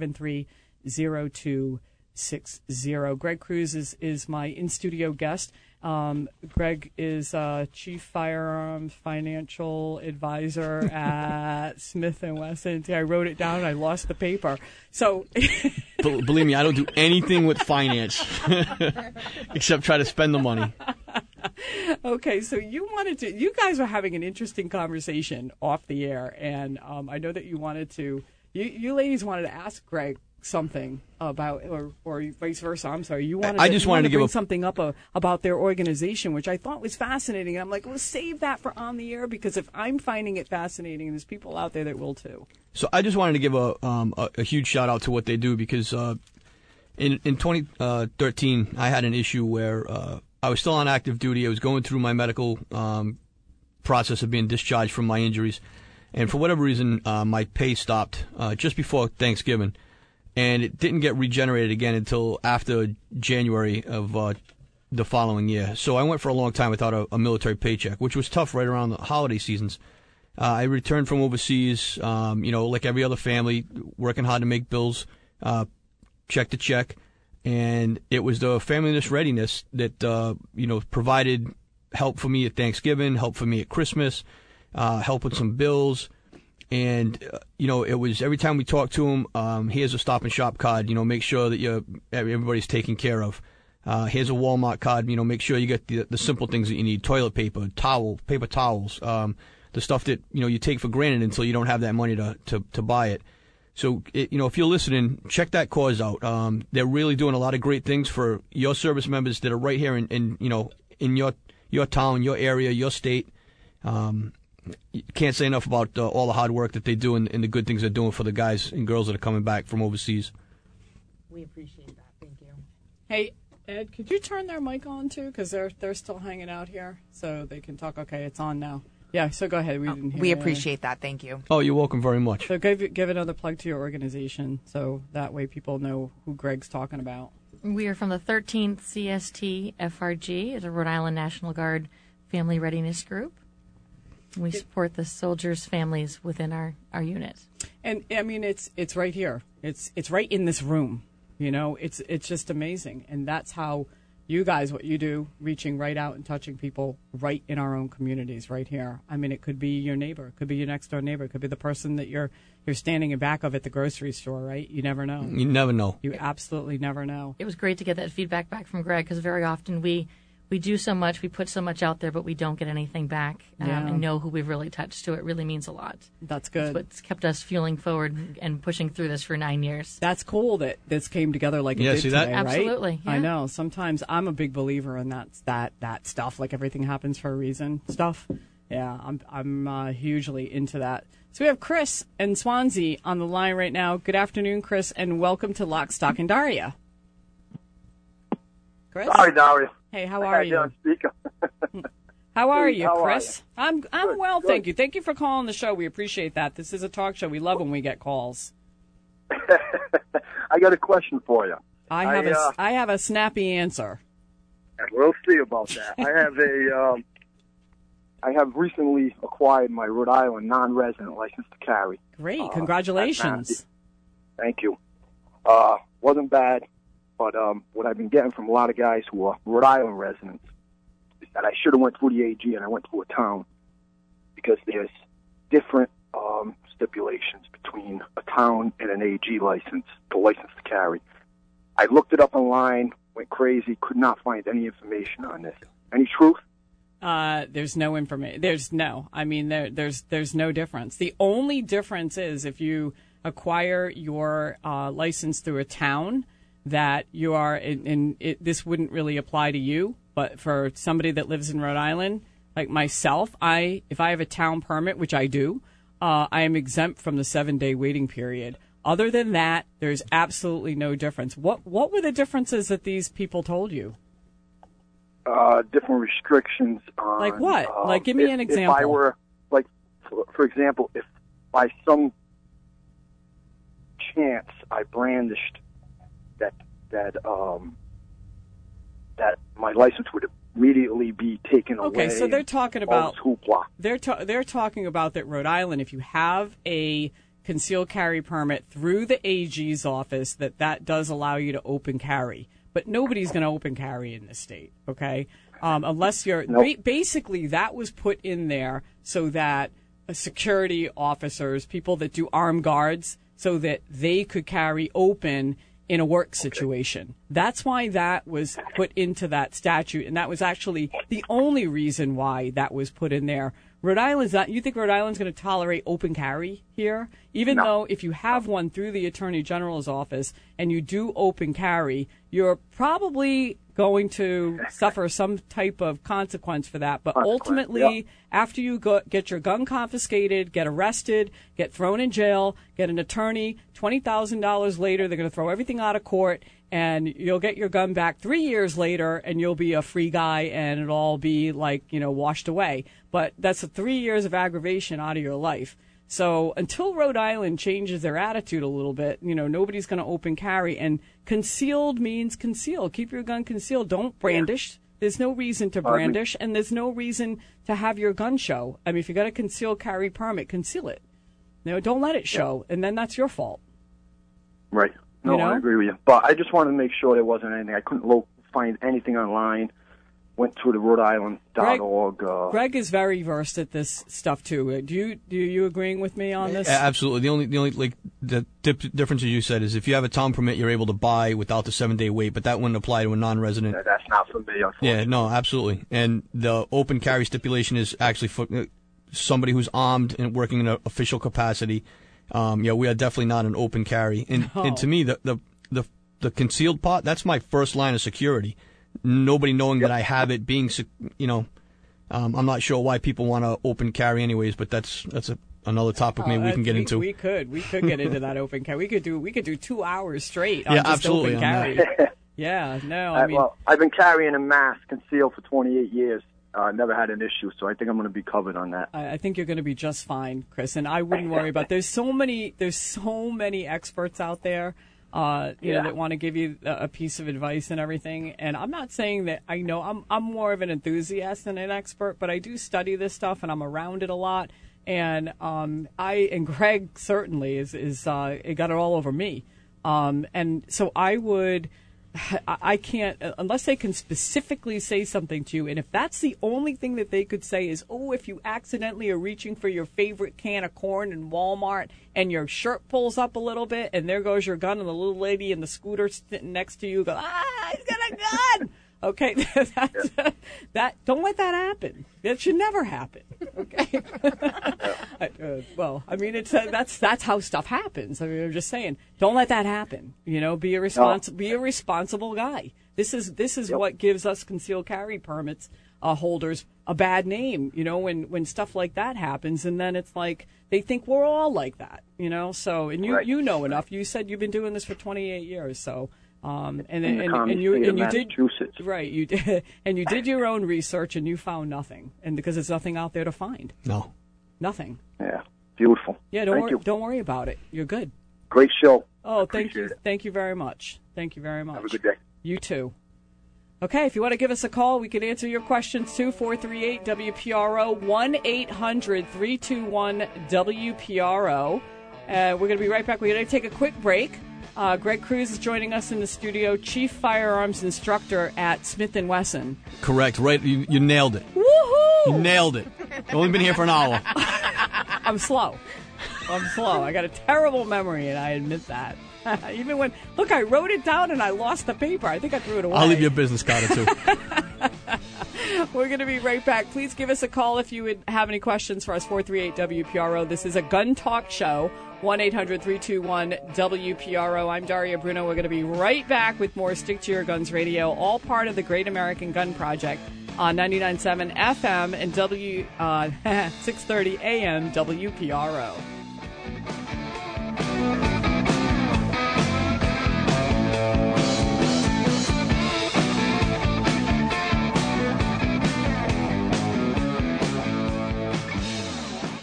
573-0260. Greg Cruz is my in-studio guest. Greg is Chief Firearms Financial Advisor at Smith & Wesson. I wrote it down and I lost the paper. So, believe me, I don't do anything with finance except try to spend the money. Okay, so you guys were having an interesting conversation off the air, and I know that you wanted to, you ladies wanted to ask Greg something about, or vice versa. I'm sorry. You wanted to bring something up about their organization, which I thought was fascinating. And I'm like, well, save that for on the air, because if I'm finding it fascinating, there's people out there that will too. So I just wanted to give a huge shout out to what they do, because in 2013 I had an issue where I was still on active duty. I was going through my medical process of being discharged from my injuries, and for whatever reason my pay stopped just before Thanksgiving. And it didn't get regenerated again until after January of the following year. So I went for a long time without a military paycheck, which was tough right around the holiday seasons. I returned from overseas, like every other family, working hard to make bills, check to check. And it was the family readiness that, provided help for me at Thanksgiving, help for me at Christmas, help with some bills. And, it was every time we talked to him, here's a Stop and Shop card, make sure that everybody's taken care of. Here's a Walmart card, make sure you get the simple things that you need, toilet paper, paper towels, the stuff that, you take for granted until you don't have that money to buy it. So, if you're listening, check that cause out. They're really doing a lot of great things for your service members that are right here in your town, your area, your state. You can't say enough about all the hard work that they do and the good things they're doing for the guys and girls that are coming back from overseas. We appreciate that. Thank you. Hey, Ed, could you turn their mic on, too? Because they're still hanging out here, so they can talk. Okay, it's on now. Yeah, so go ahead. We appreciate that. Thank you. Oh, you're welcome very much. So give another plug to your organization, so that way people know who Greg's talking about. We are from the 13th CST FRG. It's a Rhode Island National Guard Family Readiness Group. We support the soldiers' families within our unit. And I mean, it's right here. It's right in this room. It's just amazing. And that's how you guys, what you do, reaching right out and touching people right in our own communities, right here. I mean, it could be your neighbor, it could be your next door neighbor, it could be the person that you're standing in back of at the grocery store, right? You never know. You never know. You absolutely never know. It was great to get that feedback back from Greg, because very often we do so much, we put so much out there, but we don't get anything back and know who we've really touched. So it really means a lot. That's good. That's what's kept us fueling forward and pushing through this for 9 years. That's cool that this came together like it did today, right? Absolutely. Yeah. I know. Sometimes I'm a big believer in that stuff, like everything happens for a reason stuff. Yeah, I'm hugely into that. So we have Chris and Swansea on the line right now. Good afternoon, Chris, and welcome to Lock, Stock, and Daria. Chris? Sorry, Daria. Hey, how are you? How are you, Chris? I'm well, good. Thank you. Thank you for calling the show. We appreciate that. This is a talk show. We love when we get calls. I got a question for you. I have a snappy answer. We'll see about that. I have recently acquired my Rhode Island non-resident license to carry. Great, congratulations. Thank you. Wasn't bad. But what I've been getting from a lot of guys who are Rhode Island residents is that I should have went through the AG and I went through a town, because there's different stipulations between a town and an AG license, the license to carry. I looked it up online, went crazy, could not find any information on this. Any truth? There's no information. There's no no difference. The only difference is if you acquire your license through a town, that you are, this wouldn't really apply to you, but for somebody that lives in Rhode Island, like myself, if I have a town permit, which I do, I am exempt from the 7-day waiting period. Other than that, there's absolutely no difference. What were the differences that these people told you? Different restrictions on... Like what? Give me an example. If I were, for example, if by some chance I brandished that my license would immediately be taken away. Okay, so they're talking about all this hoopla. They're talking about that Rhode Island, if you have a concealed carry permit through the AG's office, that does allow you to open carry. But nobody's going to open carry in this state, okay? Unless you're basically that was put in there so that security officers, people that do armed guards, so that they could carry open in a work situation. That's why that was put into that statute, and that was actually the only reason why that was put in there. Rhode Island's not. You think Rhode Island's going to tolerate open carry here? Even though if you have one through the Attorney General's office and you do open carry, you're probably going to suffer some type of consequence for that. But ultimately, after you get your gun confiscated, get arrested, get thrown in jail, get an attorney, $20,000 later, they're going to throw everything out of court, and you'll get your gun back 3 years later, and you'll be a free guy, and it'll all be washed away. But that's 3 years of aggravation out of your life. So until Rhode Island changes their attitude a little bit, nobody's going to open carry. And concealed means concealed. Keep your gun concealed. Don't brandish. There's no reason to brandish, and there's no reason to have your gun show. I mean, if you got a concealed carry permit, conceal it. Don't let it show, and then that's your fault. Right. No, I agree with you. But I just wanted to make sure there wasn't anything. I couldn't find anything online. Went to the RhodeIsland.org. Greg is very versed at this stuff too. Do you agreeing with me on this? Absolutely. The only the difference, as you said, is if you have a town permit, you're able to buy without the 7-day wait, but that wouldn't apply to a non-resident. Yeah, that's not for me, unfortunately. Yeah, no, absolutely. And the open carry stipulation is actually for somebody who's armed and working in an official capacity. We are definitely not an open carry. And to me, the concealed part, that's my first line of security. Nobody knowing that I have it, being, I'm not sure why people want to open carry anyways, but that's another topic maybe we can get into. We could get into that open carry. We could do 2 hours straight on just absolutely, open carry. Yeah, no, I mean, well, I've been carrying a mask concealed for 28 years. Never had an issue, so I think I'm going to be covered on that. I think you're going to be just fine, Chris, and I wouldn't worry about. There's so many experts out there. That want to give you a piece of advice and everything. And I'm not saying that I know. I'm more of an enthusiast than an expert, but I do study this stuff and I'm around it a lot. And and Greg certainly is it got it all over me. And so I can't, unless they can specifically say something to you, and if that's the only thing that they could say is, if you accidentally are reaching for your favorite can of corn in Walmart and your shirt pulls up a little bit and there goes your gun and the little lady in the scooter sitting next to you goes, he's got a gun! Okay, don't let that happen. That should never happen. Okay. That's how stuff happens. I mean, I'm just saying, don't let that happen. Be a responsible guy. This is what gives us concealed carry permits holders a bad name. When stuff like that happens, and then it's like they think we're all like that. So you know enough. You said you've been doing this for 28 years, so. You did right. You did, and you did your own research, and you found nothing, and because there's nothing out there to find. No, nothing. Yeah, beautiful. Yeah, don't worry about it. You're good. Great show. Oh, thank you. Thank you very much. Thank you very much. Have a good day. You too. Okay, if you want to give us a call, we can answer your questions too. 438-WPRO, 1-800-321-WPRO. We're going to be right back. We're going to take a quick break. Greg Cruz is joining us in the studio, Chief Firearms Instructor at Smith & Wesson. Correct, right? You nailed it. Woohoo! You nailed it. I've only been here for an hour. I'm slow. I got a terrible memory, and I admit that. Even when, I wrote it down and I lost the paper. I think I threw it away. I'll leave you a business card or two. We're going to be right back. Please give us a call if you would have any questions for us, 438-WPRO. This is a gun talk show, 1-800-321-WPRO. I'm Daria Bruno. We're going to be right back with more Stick to Your Guns Radio, all part of the Great American Gun Project on 99.7 FM and 630 AM WPRO.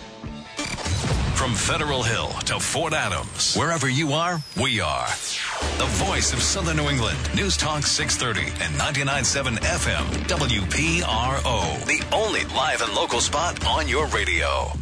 From Federal Hill to Fort Adams, wherever you are, we are. the voice of Southern New England. News Talk 630 and 99.7 FM WPRO. The only live and local spot on your radio.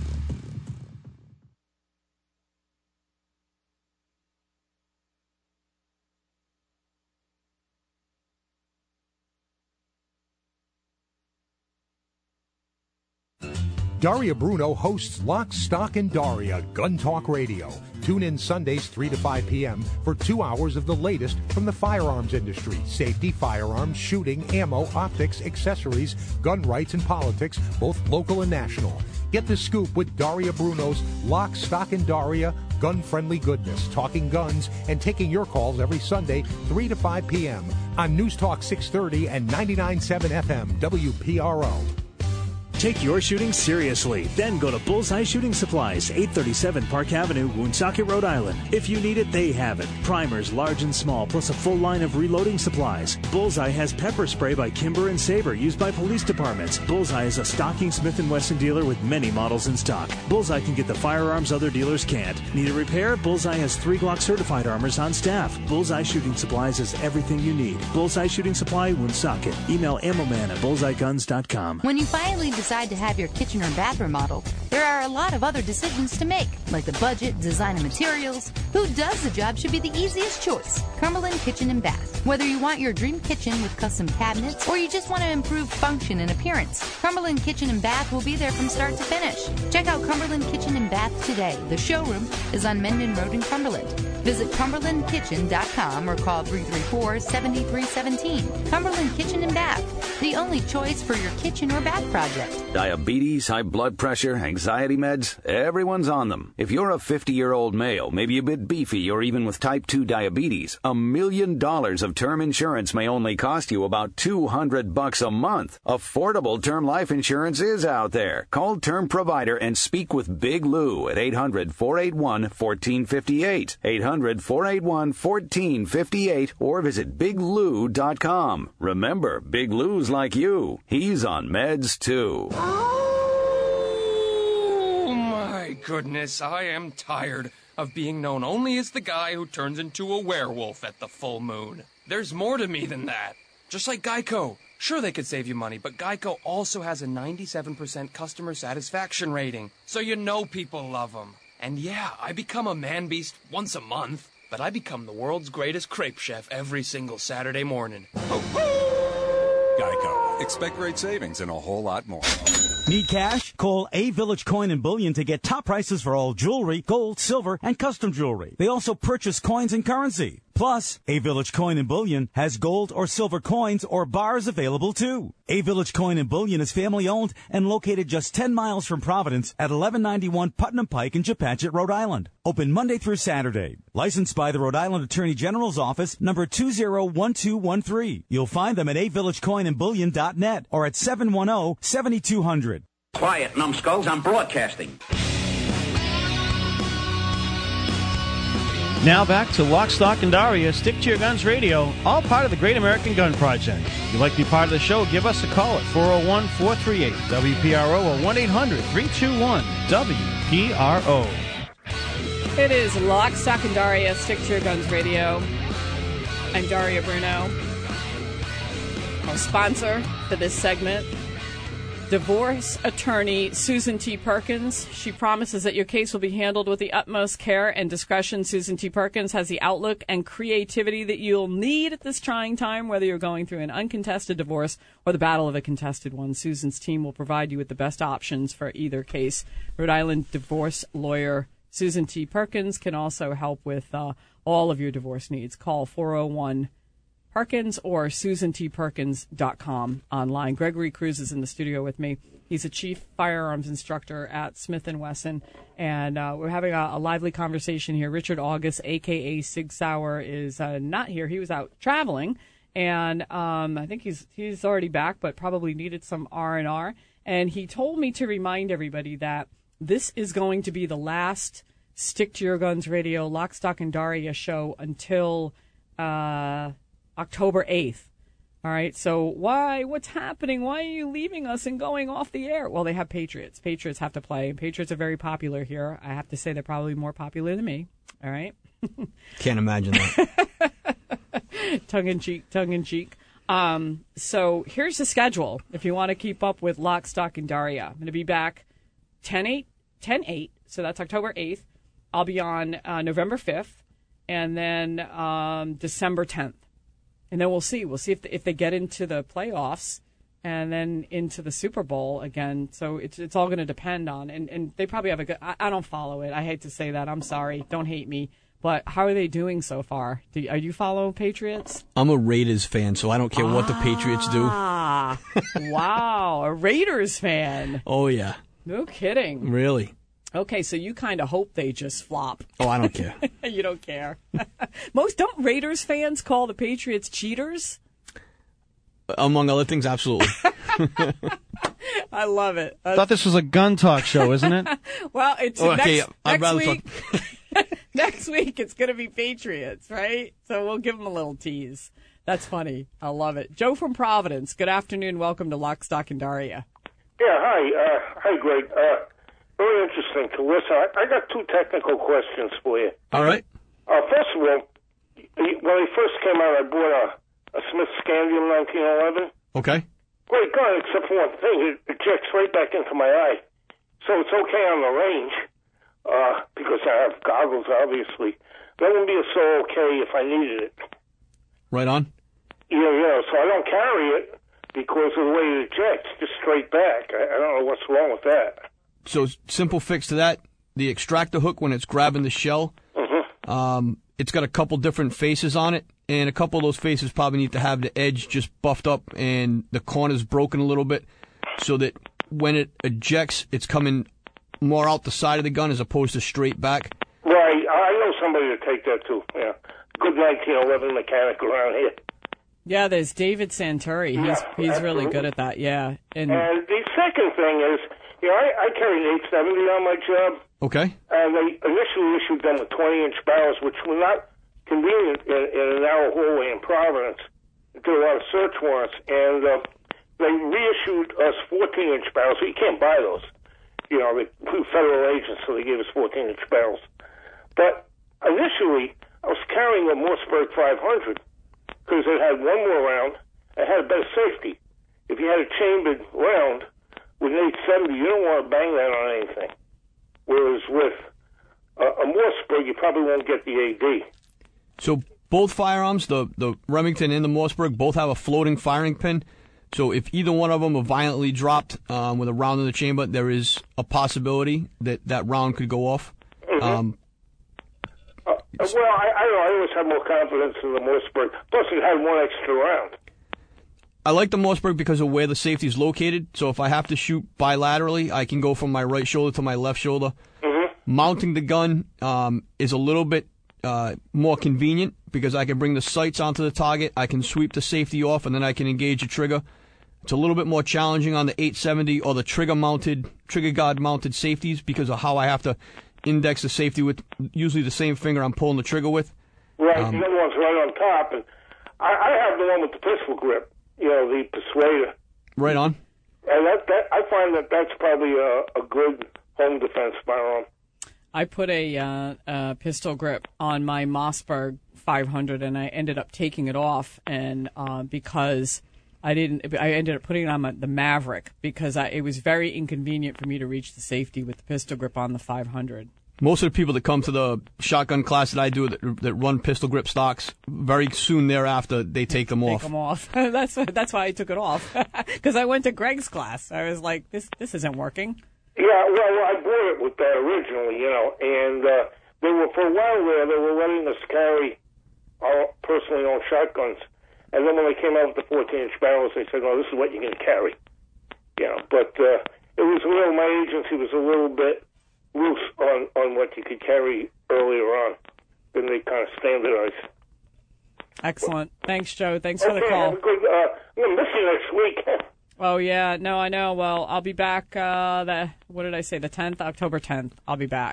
Daria Bruno hosts Lock, Stock, and Daria Gun Talk Radio. Tune in Sundays 3 to 5 p.m. for 2 hours of the latest from the firearms industry. Safety, firearms, shooting, ammo, optics, accessories, gun rights, and politics, both local and national. Get the scoop with Daria Bruno's Lock, Stock, and Daria Gun-Friendly Goodness, talking guns and taking your calls every Sunday 3 to 5 p.m. on News Talk 630 and 99.7 FM WPRO. Take your shooting seriously. Then go to Bullseye Shooting Supplies, 837 Park Avenue, Woonsocket, Rhode Island. If you need it, they have it. Primers, large and small, plus a full line of reloading supplies. Bullseye has pepper spray by Kimber and Sabre, used by police departments. Bullseye is a stocking Smith & Wesson dealer with many models in stock. Bullseye can get the firearms other dealers can't. Need a repair? Bullseye has 3 Glock certified armors on staff. Bullseye Shooting Supplies has everything you need. Bullseye Shooting Supply, Woonsocket. Email ammoman@bullseyeguns.com. When you finally decide to have your kitchen or bath remodeled, there are a lot of other decisions to make, like the budget, design, and materials. Who does the job should be the easiest choice. Cumberland Kitchen and Bath. Whether you want your dream kitchen with custom cabinets or you just want to improve function and appearance, Cumberland Kitchen and Bath will be there from start to finish. Check out Cumberland Kitchen and Bath today. The showroom is on Mendon Road in Cumberland. Visit CumberlandKitchen.com or call 334-7317. Cumberland Kitchen and Bath, the only choice for your kitchen or bath project. Diabetes, high blood pressure, anxiety meds, everyone's on them. If you're a 50-year-old male, maybe a bit beefy, or even with type 2 diabetes, $1 million of term insurance may only cost you about $200 a month. Affordable term life insurance is out there. Call Term Provider and speak with Big Lou at 800-481-1458. 800-481-1458 or visit biglou.com. Remember, Big Lou's like you. He's on meds too. Oh my goodness, I am tired of being known only as the guy who turns into a werewolf at the full moon. There's more to me than that. Just like Geico. Sure, they could save you money, but Geico also has a 97% customer satisfaction rating, so you know people love them. And yeah, I become a man-beast once a month, but I become the world's greatest crepe chef every single Saturday morning. Geico. Expect great savings and a whole lot more. Need cash? Call A Village Coin and Bullion to get top prices for all jewelry, gold, silver, and custom jewelry. They also purchase coins and currency. Plus, A Village Coin and Bullion has gold or silver coins or bars available too. A Village Coin and Bullion is family-owned and located just 10 miles from Providence at 1191 Putnam Pike in Chepachet, Rhode Island. Open Monday through Saturday. Licensed by the Rhode Island Attorney General's Office, number 201213. You'll find them at avillagecoinandbullion.net or at 710-7200. Quiet, numbskulls, I'm broadcasting. Now back to Lock, Stock, and Daria, Stick to Your Guns Radio, all part of the Great American Gun Project. If you'd like to be part of the show, give us a call at 401-438-WPRO or 1-800-321-WPRO. It is Lock, Stock, and Daria, Stick to Your Guns Radio. I'm Daria Bruno. Our sponsor for this segment, divorce attorney Susan T. Perkins. She promises that your case will be handled with the utmost care and discretion. Susan T. Perkins has the outlook and creativity that you'll need at this trying time, whether you're going through an uncontested divorce or the battle of a contested one. Susan's team will provide you with the best options for either case. Rhode Island divorce lawyer Susan T. Perkins can also help with all of your divorce needs. Call 401 Perkins or SusanTPerkins.com online. Gregory Cruz is in the studio with me. He's a chief firearms instructor at Smith & Wesson, and we're having a lively conversation here. Richard August, a.k.a. Sig Sauer, is not here. He was out traveling, and I think he's already back, but probably needed some R&R. And he told me to remind everybody that this is going to be the last Stick to Your Guns Radio Lock, Stock, and Daria show until October 8th. All right, so what's happening? Why are you leaving us and going off the air? Well, they have Patriots. Patriots have to play, and Patriots are very popular here. I have to say they're probably more popular than me. All right? Can't imagine that. tongue in cheek. So here's the schedule. If you want to keep up with Lock, Stock, and Daria, I'm going to be back 10/8, so that's October 8th. I'll be on November 5th, and then December 10th. And then we'll see. We'll see if they get into the playoffs and then into the Super Bowl again. So it's all going to depend on. And they probably have a good – I don't follow it. I hate to say that. I'm sorry. Don't hate me. But how are they doing so far? Are you follow Patriots? I'm a Raiders fan, so I don't care what the Patriots do. Wow. A Raiders fan. Oh, yeah. No kidding. Really? Okay, so you kind of hope they just flop. Oh, I don't care. You don't care. Don't Raiders fans call the Patriots cheaters? Among other things, absolutely. I love it. I thought this was a gun talk show, isn't it? Well, it's okay, next week. Next week it's going to be Patriots, right? So we'll give them a little tease. That's funny. I love it. Joe from Providence. Good afternoon. Welcome to Lock, Stock, and Daria. Yeah, hi. Hi, Greg. Very interesting to listen. I got two technical questions for you. All right. First of all, when they first came out, I bought a Smith Scandium 1911. Okay. Great gun, except for one thing. It ejects right back into my eye. So it's okay on the range, because I have goggles, obviously. That wouldn't be so okay if I needed it. Right on. Yeah, so I don't carry it because of the way it ejects, just straight back. I don't know what's wrong with that. So simple fix to that, the extractor hook when it's grabbing the shell, it's got a couple different faces on it, and a couple of those faces probably need to have the edge just buffed up and the corners broken a little bit so that when it ejects, it's coming more out the side of the gun as opposed to straight back. Right, I know somebody to take that too, yeah. Good 1911 mechanic around here. Yeah, there's David Santuri. He's really good at that, yeah. And the second thing is, I carry an 870 on my job. Okay. And they initially issued them with 20-inch barrels, which were not convenient in a narrow hallway in Providence. Did a lot of search warrants. And they reissued us 14-inch barrels. So you can't buy those. They federal agents, so they gave us 14-inch barrels. But initially, I was carrying a Mossberg 500 because it had one more round. It had better safety. If you had a chambered round with an 870, you don't want to bang that on anything. Whereas with a Mossberg, you probably won't get the AD. So both firearms, the Remington and the Mossberg, both have a floating firing pin. So if either one of them are violently dropped with a round in the chamber, there is a possibility that that round could go off. Mm-hmm. I always have more confidence in the Mossberg. Plus, it had one extra round. I like the Mossberg because of where the safety is located. So if I have to shoot bilaterally, I can go from my right shoulder to my left shoulder. Mm-hmm. Mounting the gun is a little bit more convenient because I can bring the sights onto the target. I can sweep the safety off, and then I can engage the trigger. It's a little bit more challenging on the 870 or the trigger guard mounted safeties because of how I have to index the safety with usually the same finger I'm pulling the trigger with. Right, the other one's right on top. And I have the one with the pistol grip, the Persuader. Right on. And I find that's probably a good home defense firearm. I put a pistol grip on my Mossberg 500, and I ended up taking it off, and because I ended up putting it on the Maverick because it was very inconvenient for me to reach the safety with the pistol grip on the 500. Most of the people that come to the shotgun class that I do that run pistol grip stocks, very soon thereafter they take them off. Take them off. That's why I took it off because I went to Greg's class. I was like, this isn't working. Yeah, well, I bought it with that originally, and they were for a while there. They were letting us carry our personally owned shotguns, and then when they came out with the 14-inch barrels, they said, "Oh, this is what you're going to carry." But it was my agency was a little bit loose on what you could carry earlier on. Then they kind of standardized. Excellent. Thanks, Joe. Thanks for the call. Have a good, I'm going to miss you next week. Oh, yeah. No, I know. Well, I'll be back, what did I say, the 10th? October 10th. I'll be back.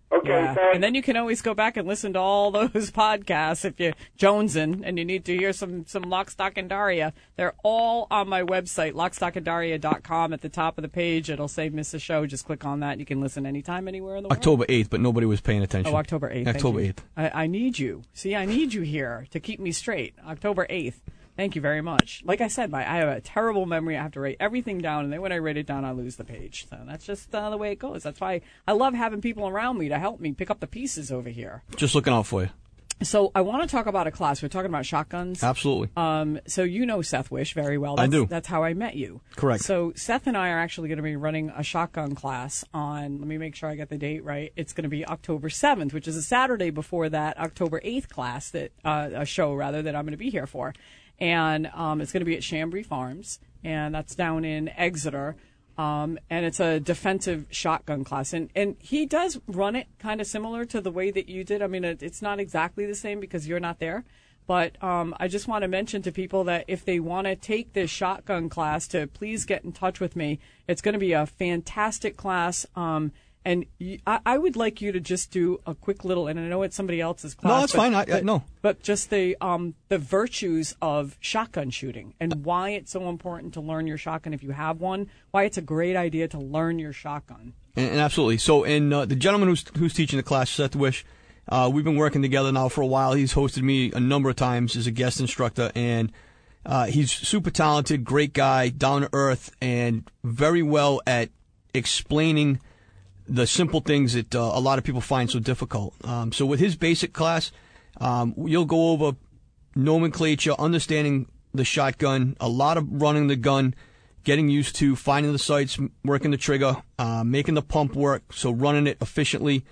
Okay, Yeah. thanks. And then you can always go back and listen to all those podcasts if you're jonesing and you need to hear some Lock, Stock, and Daria. They're all on my website, lockstockanddaria.com. At the top of the page, it'll say Miss a Show. Just click on that. You can listen anytime, anywhere in the world. October 8th, but nobody was paying attention. Oh, October 8th. October Thank 8th. I need you. See, I need you here to keep me straight. October 8th. Thank you very much. Like I said, I have a terrible memory. I have to write everything down, and then when I write it down, I lose the page. So that's just the way it goes. That's why I love having people around me to help me pick up the pieces over here. Just looking out for you. So I want to talk about a class. We're talking about shotguns. Absolutely. So you know Seth Wish very well. I do. That's how I met you. Correct. So Seth and I are actually going to be running a shotgun class on, let me make sure I get the date right. It's going to be October 7th, which is a Saturday before that October 8th class, a show rather, that I'm going to be here for. And it's going to be at Chambry Farms, and that's down in Exeter. And it's a defensive shotgun class. And he does run it kind of similar to the way that you did. I mean, it's not exactly the same because you're not there. But I just want to mention to people that if they want to take this shotgun class, to please get in touch with me. It's going to be a fantastic class. And I would like you to just do a quick little, and I know it's somebody else's class. No, that's fine. No. But just the virtues of shotgun shooting and why it's so important to learn your shotgun if you have one, why it's a great idea to learn your shotgun. And absolutely. So, the gentleman who's teaching the class, Seth Wish, we've been working together now for a while. He's hosted me a number of times as a guest instructor, and he's super talented, great guy, down to earth, and very well at explaining the simple things that a lot of people find so difficult. So with his basic class, you'll go over nomenclature, understanding the shotgun, a lot of running the gun, getting used to finding the sights, working the trigger, making the pump work, so running it efficiently.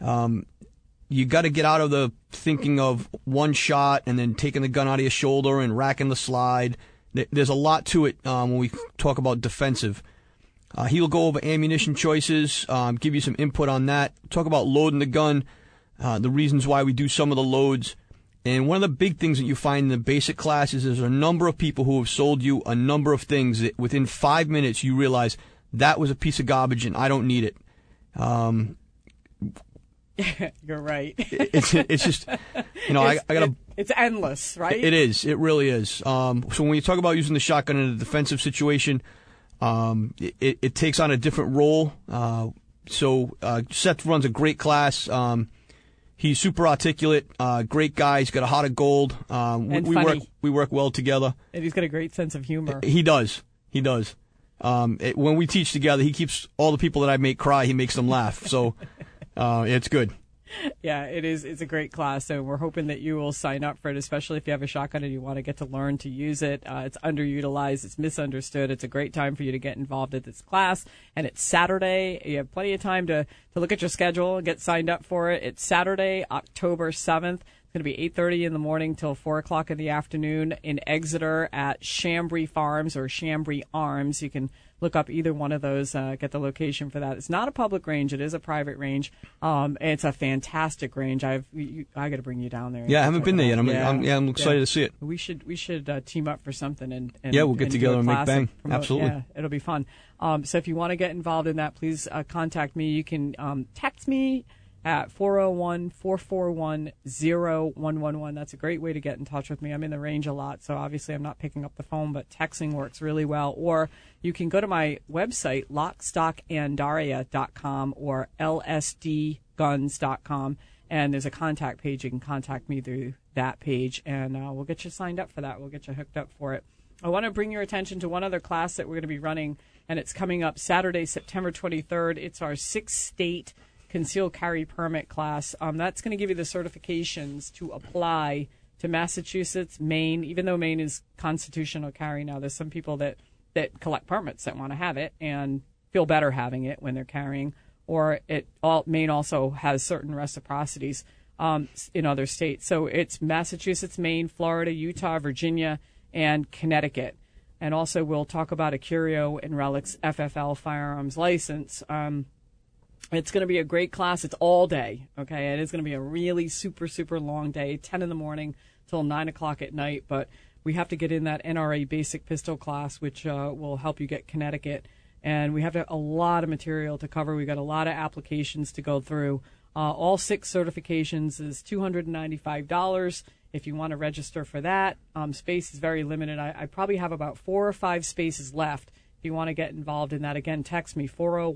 You got to get out of the thinking of one shot and then taking the gun out of your shoulder and racking the slide. There's a lot to it when we talk about defensive. He'll go over ammunition choices, give you some input on that, talk about loading the gun, the reasons why we do some of the loads. And one of the big things that you find in the basic class is there's a number of people who have sold you a number of things that within 5 minutes you realize that was a piece of garbage and I don't need it. You're right. It's just, I gotta. It's endless, right? It is. It really is. So when you talk about using the shotgun in a defensive situation, it takes on a different role. So Seth runs a great class. He's super articulate, great guy. He's got a heart of gold. We work well together. And he's got a great sense of humor. He does. When we teach together, he keeps all the people that I make cry. He makes them laugh. So it's good. Yeah, it is. It's a great class, so we're hoping that you will sign up for it, especially if you have a shotgun and you want to get to learn to use it. It's underutilized. It's misunderstood. It's a great time for you to get involved at this class, and it's Saturday. You have plenty of time to look at your schedule and get signed up for it. It's Saturday, October 7th. It's going to be 8:30 in the morning till 4 o'clock in the afternoon in Exeter at Chambry Farms or Chambry Arms. You can look up either one of those, get the location for that. It's not a public range. It is a private range. It's a fantastic range. I got to bring you down there. Yeah, I haven't been there yet. I'm excited to see it. We should team up for something and we'll get together and make bang. Absolutely. Yeah, it'll be fun. So if you want to get involved in that, please contact me. You can text me at 401-441-0111. That's a great way to get in touch with me. I'm in the range a lot, so obviously I'm not picking up the phone, but texting works really well. Or you can go to my website, lockstockanddaria.com or lsdguns.com, and there's a contact page. You can contact me through that page, and we'll get you signed up for that. We'll get you hooked up for it. I want to bring your attention to one other class that we're going to be running, and it's coming up Saturday, September 23rd. It's our 6-state concealed carry permit class. That's going to give you the certifications to apply to Massachusetts, Maine. Even though Maine is constitutional carry now, there's some people that collect permits that want to have it and feel better having it when they're carrying. Or Maine also has certain reciprocities in other states. So it's Massachusetts, Maine, Florida, Utah, Virginia, and Connecticut. And also we'll talk about a Curio and Relics FFL firearms license. It's going to be a great class. It's all day, okay? It is going to be a really super, super long day, 10 in the morning till 9 o'clock at night. But we have to get in that NRA basic pistol class, which will help you get Connecticut. And we have a lot of material to cover. We've got a lot of applications to go through. All 6 certifications is $295 if you want to register for that. Space is very limited. I probably have about 4 or 5 spaces left. If you want to get involved in that, again, text me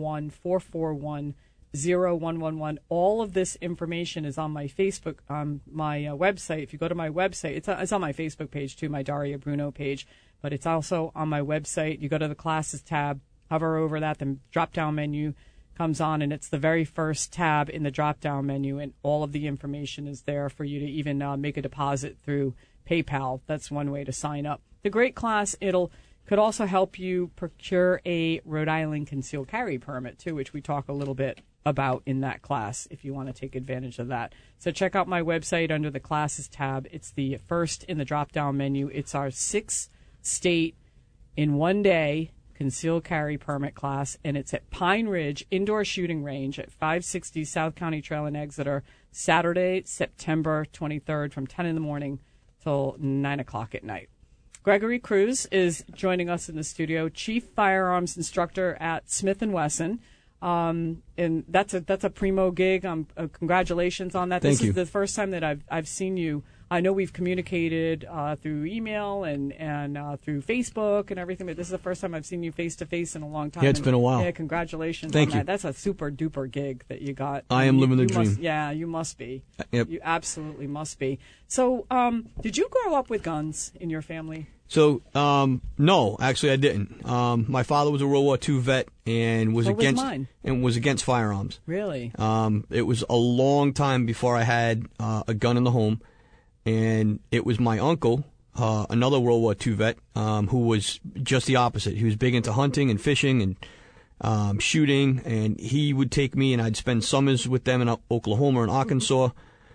401-441-0111. All of this information is on my Facebook, my website. If you go to my website, it's on my Facebook page too, my Daria Bruno page, but it's also on my website. You go to the classes tab, hover over that, the drop-down menu comes on, and it's the very first tab in the drop-down menu, and all of the information is there for you to even make a deposit through PayPal. That's one way to sign up. The great class, could also help you procure a Rhode Island concealed carry permit, too, which we talk a little bit about in that class if you want to take advantage of that. So check out my website under the classes tab. It's the first in the drop-down menu. It's our 6-state in one day concealed carry permit class, and it's at Pine Ridge Indoor Shooting Range at 560 South County Trail in Exeter, Saturday, September 23rd from 10 in the morning till 9 o'clock at night. Gregory Cruz is joining us in the studio, Chief Firearms Instructor at Smith & Wesson. And that's a primo gig. Congratulations on that. Thank you. This is the first time that I've seen you. I know we've communicated through email and through Facebook and everything, but this is the first time I've seen you face to face in a long time. Yeah, it's been a while. Yeah, congratulations Thank on you. that. That's a super duper gig that you got. I am living the dream. You must be. Yep. You absolutely must be. So, did you grow up with guns in your family? So, no, actually I didn't. My father was a World War II vet and was against firearms. Really? It was a long time before I had a gun in the home, and it was my uncle, another World War II vet, who was just the opposite. He was big into hunting and fishing and shooting, and he would take me, and I'd spend summers with them in Oklahoma and Arkansas,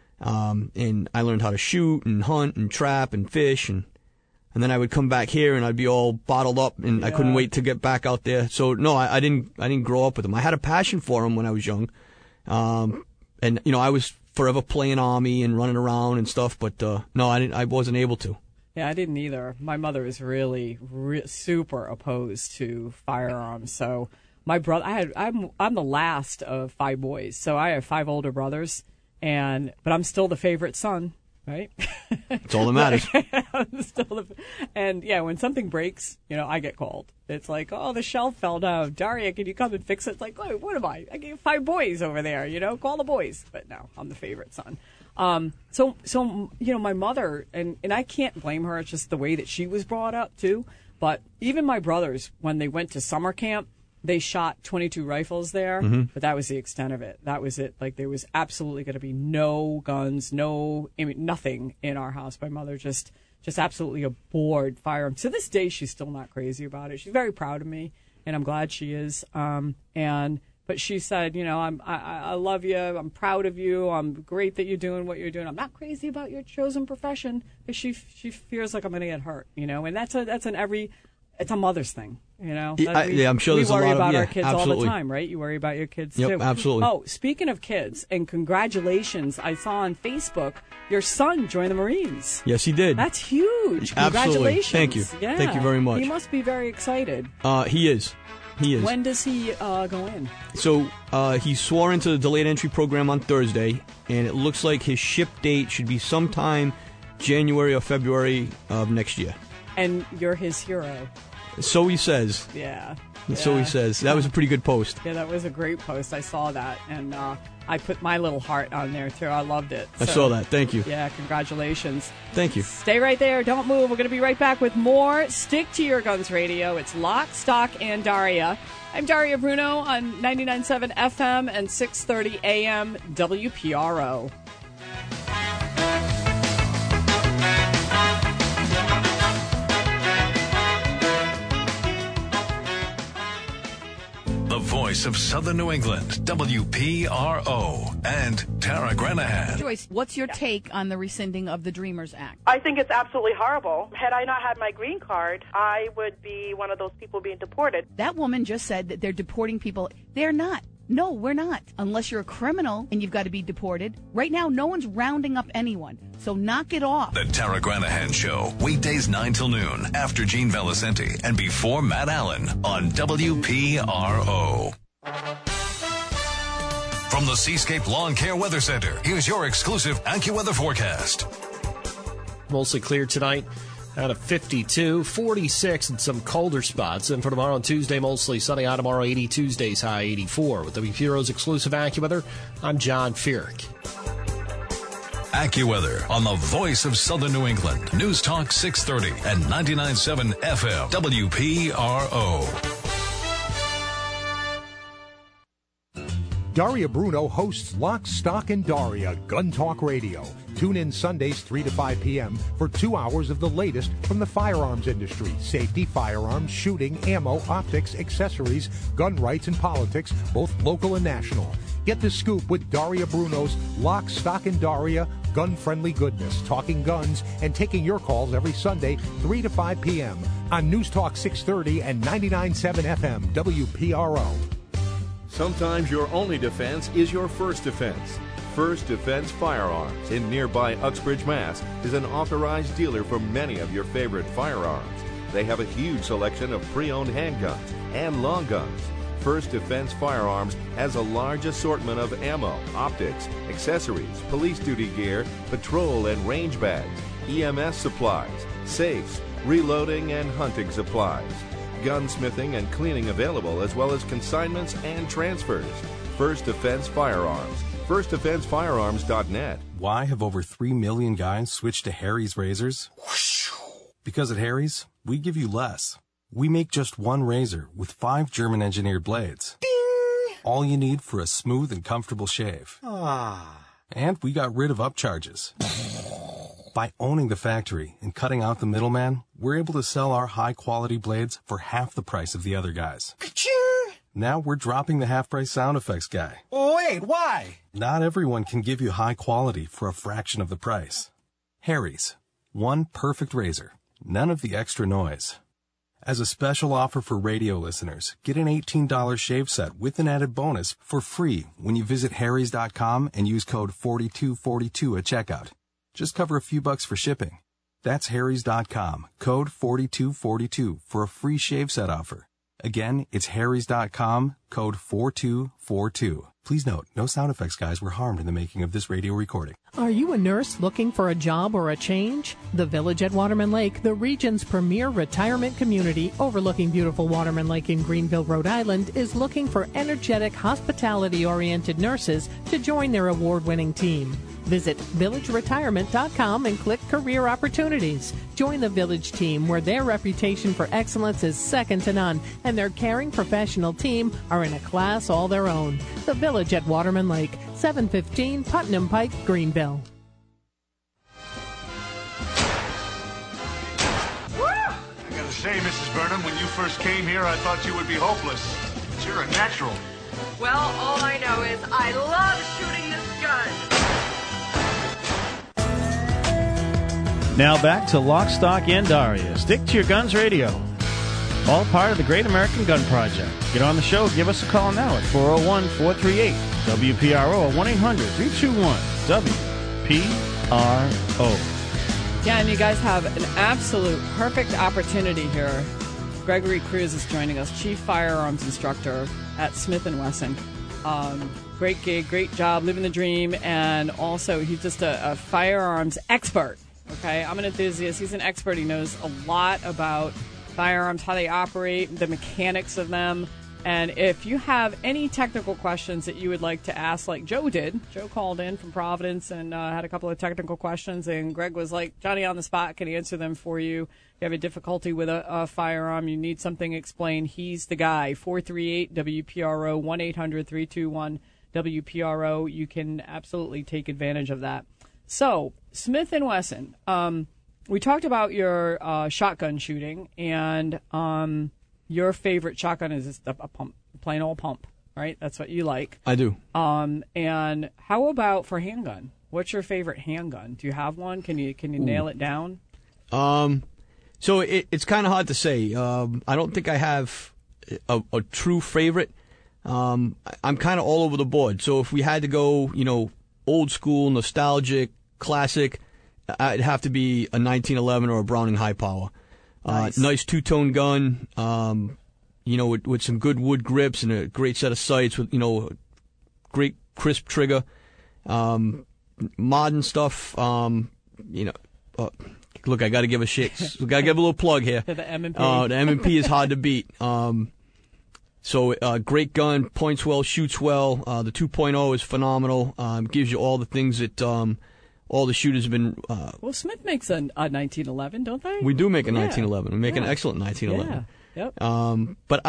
and I learned how to shoot and hunt and trap and fish, and then I would come back here and I'd be all bottled up, and I couldn't wait to get back out there. So no, I didn't grow up with them. I had a passion for them when I was young, and I was forever playing Army and running around and stuff. But no, I wasn't able to. Yeah, I didn't either. My mother is really super opposed to firearms. So my brother, I'm the last of 5 boys, so I have 5 older brothers, but I'm still the favorite son. Right? It's all that matters. And yeah, when something breaks, I get called. It's like, oh, the shelf fell down. Daria, can you come and fix it? It's like, wait, what am I? I gave 5 boys over there, call the boys. But no, I'm the favorite son. So my mother, and I can't blame her. It's just the way that she was brought up too. But even my brothers, when they went to summer camp, they shot 22 rifles there, but that was the extent of it. That was it. Like, there was absolutely going to be no guns, nothing in our house. My mother just absolutely abhorred firearms. To this day, she's still not crazy about it. She's very proud of me, and I'm glad she is. But she said, I love you. I'm proud of you. I'm great that you're doing what you're doing. I'm not crazy about your chosen profession, because she fears like I'm going to get hurt, and it's a mother's thing, I'm sure there's a lot of, we worry about our kids absolutely. all the time, right? You worry about your kids too. Yep, absolutely. Oh, speaking of kids, and congratulations, I saw on Facebook your son joined the Marines. Yes, he did. That's huge. Absolutely. Congratulations. Thank you. Yeah. Thank you very much. He must be very excited. He is. When does he go in? So he swore into the delayed entry program on Thursday, and it looks like his ship date should be sometime January or February of next year. And you're his hero. So he says. Yeah. So he says. That was a pretty good post. Yeah, that was a great post. I saw that, and I put my little heart on there, too. I loved it. I saw that. Thank you. Yeah, congratulations. Thank you. Stay right there. Don't move. We're going to be right back with more Stick to Your Guns Radio. It's Lock, Stock, and Daria. I'm Daria Bruno on 99.7 FM and 6:30 AM WPRO. The voice of Southern New England, WPRO, and Tara Granahan. Joyce, what's your take on the rescinding of the Dreamers Act? I think it's absolutely horrible. Had I not had my green card, I would be one of those people being deported. That woman just said that they're deporting people. They're not. No, we're not. Unless you're a criminal and you've got to be deported. Right now, no one's rounding up anyone. So knock it off. The Tara Granahan Show, weekdays 9 till noon, after Gene Velocenti and before Matt Allen on WPRO. From the Seascape Lawn Care Weather Center, here's your exclusive AccuWeather forecast. Mostly clear tonight. Out of 52, 46 and some colder spots. And for tomorrow and Tuesday, mostly sunny. Out tomorrow, 80. Tuesday's high 84. With WP Heroes exclusive AccuWeather, I'm John Feerick. AccuWeather on the voice of Southern New England. News Talk 630 and 99.7 FM WPRO. Daria Bruno hosts Lock, Stock, and Daria Gun Talk Radio. Tune in Sundays 3 to 5 p.m. for 2 hours of the latest from the firearms industry. Safety, firearms, shooting, ammo, optics, accessories, gun rights, and politics, both local and national. Get the scoop with Daria Bruno's Lock, Stock, and Daria Gun-Friendly Goodness, talking guns and taking your calls every Sunday 3 to 5 p.m. on News Talk 630 and 99.7 FM WPRO. Sometimes your only defense is your first defense. First Defense Firearms in nearby Uxbridge, Mass. is an authorized dealer for many of your favorite firearms. They have a huge selection of pre-owned handguns and long guns. First Defense Firearms has a large assortment of ammo, optics, accessories, police duty gear, patrol and range bags, EMS supplies, safes, reloading and hunting supplies. Gunsmithing and cleaning available, as well as consignments and transfers. First Defense Firearms. FirstDefenseFirearms.net. Why have over 3 million guys switched to Harry's razors? Because at Harry's, we give you less. We make just one razor with 5 German-engineered blades. Ding! All you need for a smooth and comfortable shave. And we got rid of upcharges. By owning the factory and cutting out the middleman, we're able to sell our high-quality blades for half the price of the other guys. Ka-ching! Now we're dropping the half-price sound effects guy. Oh, wait, why? Not everyone can give you high quality for a fraction of the price. Harry's. One perfect razor. None of the extra noise. As a special offer for radio listeners, get an $18 shave set with an added bonus for free when you visit harrys.com and use code 4242 at checkout. Just cover a few bucks for shipping. That's harrys.com, code 4242 for a free shave set offer. Again, it's harrys.com, code 4242. Please note, no sound effects guys were harmed in the making of this radio recording. Are you a nurse looking for a job or a change? The Village at Waterman Lake, the region's premier retirement community overlooking beautiful Waterman Lake in Greenville, Rhode Island, is looking for energetic, hospitality-oriented nurses to join their award-winning team. Visit villageretirement.com and click Career Opportunities. Join the Village team, where their reputation for excellence is second to none, and their caring professional team are in a class all their own. The Village at Waterman Lake, 715 Putnam Pike, Greenville. I gotta say, Mrs. Burnham, when you first came here, I thought you would be hopeless. But you're a natural. Well, all I know is I love shooting this gun. Now back to Lock, Stock, and Daria. Stick to your guns radio. All part of the Great American Gun Project. Get on the show. Give us a call now at 401-438-WPRO or 1-800-321-WPRO. Yeah, and you guys have an absolute perfect opportunity here. Gregory Cruz is joining us, Chief Firearms Instructor at Smith & Wesson. Great gig, great job, living the dream, and also he's just a firearms expert. Okay, I'm an enthusiast. He's an expert. He knows a lot about firearms, how they operate, the mechanics of them. And if you have any technical questions that you would like to ask, like Joe did, Joe called in from Providence and had a couple of technical questions, and Greg was like, Johnny on the spot, can answer them for you. If you have a difficulty with a firearm, you need something explained, he's the guy. 438-WPRO, 1-800-321-WPRO. You can absolutely take advantage of that. So, Smith & Wesson, we talked about your shotgun shooting, and your favorite shotgun is just a pump, plain old pump, right? That's what you like. I do. And how about for handgun? What's your favorite handgun? Do you have one? Can you nail it down? So it's kind of hard to say. I don't think I have a true favorite. I'm kind of all over the board. So if we had to go, old school, nostalgic, classic, it'd have to be a 1911 or a Browning high power. Nice two-tone gun, with some good wood grips and a great set of sights with, great crisp trigger. Modern stuff, look, I got to give a little plug here. The M&P. The M&P is hard to beat. So great gun, points well, shoots well. The 2.0 is phenomenal. Gives you all the things that all the shooters have been. Well, Smith makes a 1911, don't they? We do make a 1911. We make an excellent 1911. Yeah. Yep. But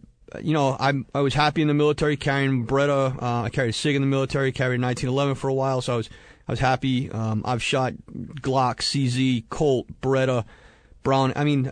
I was happy in the military carrying Beretta. I carried a SIG in the military, carried 1911 for a while, so I was happy. I've shot Glock, CZ, Colt, Beretta, Brown. I mean,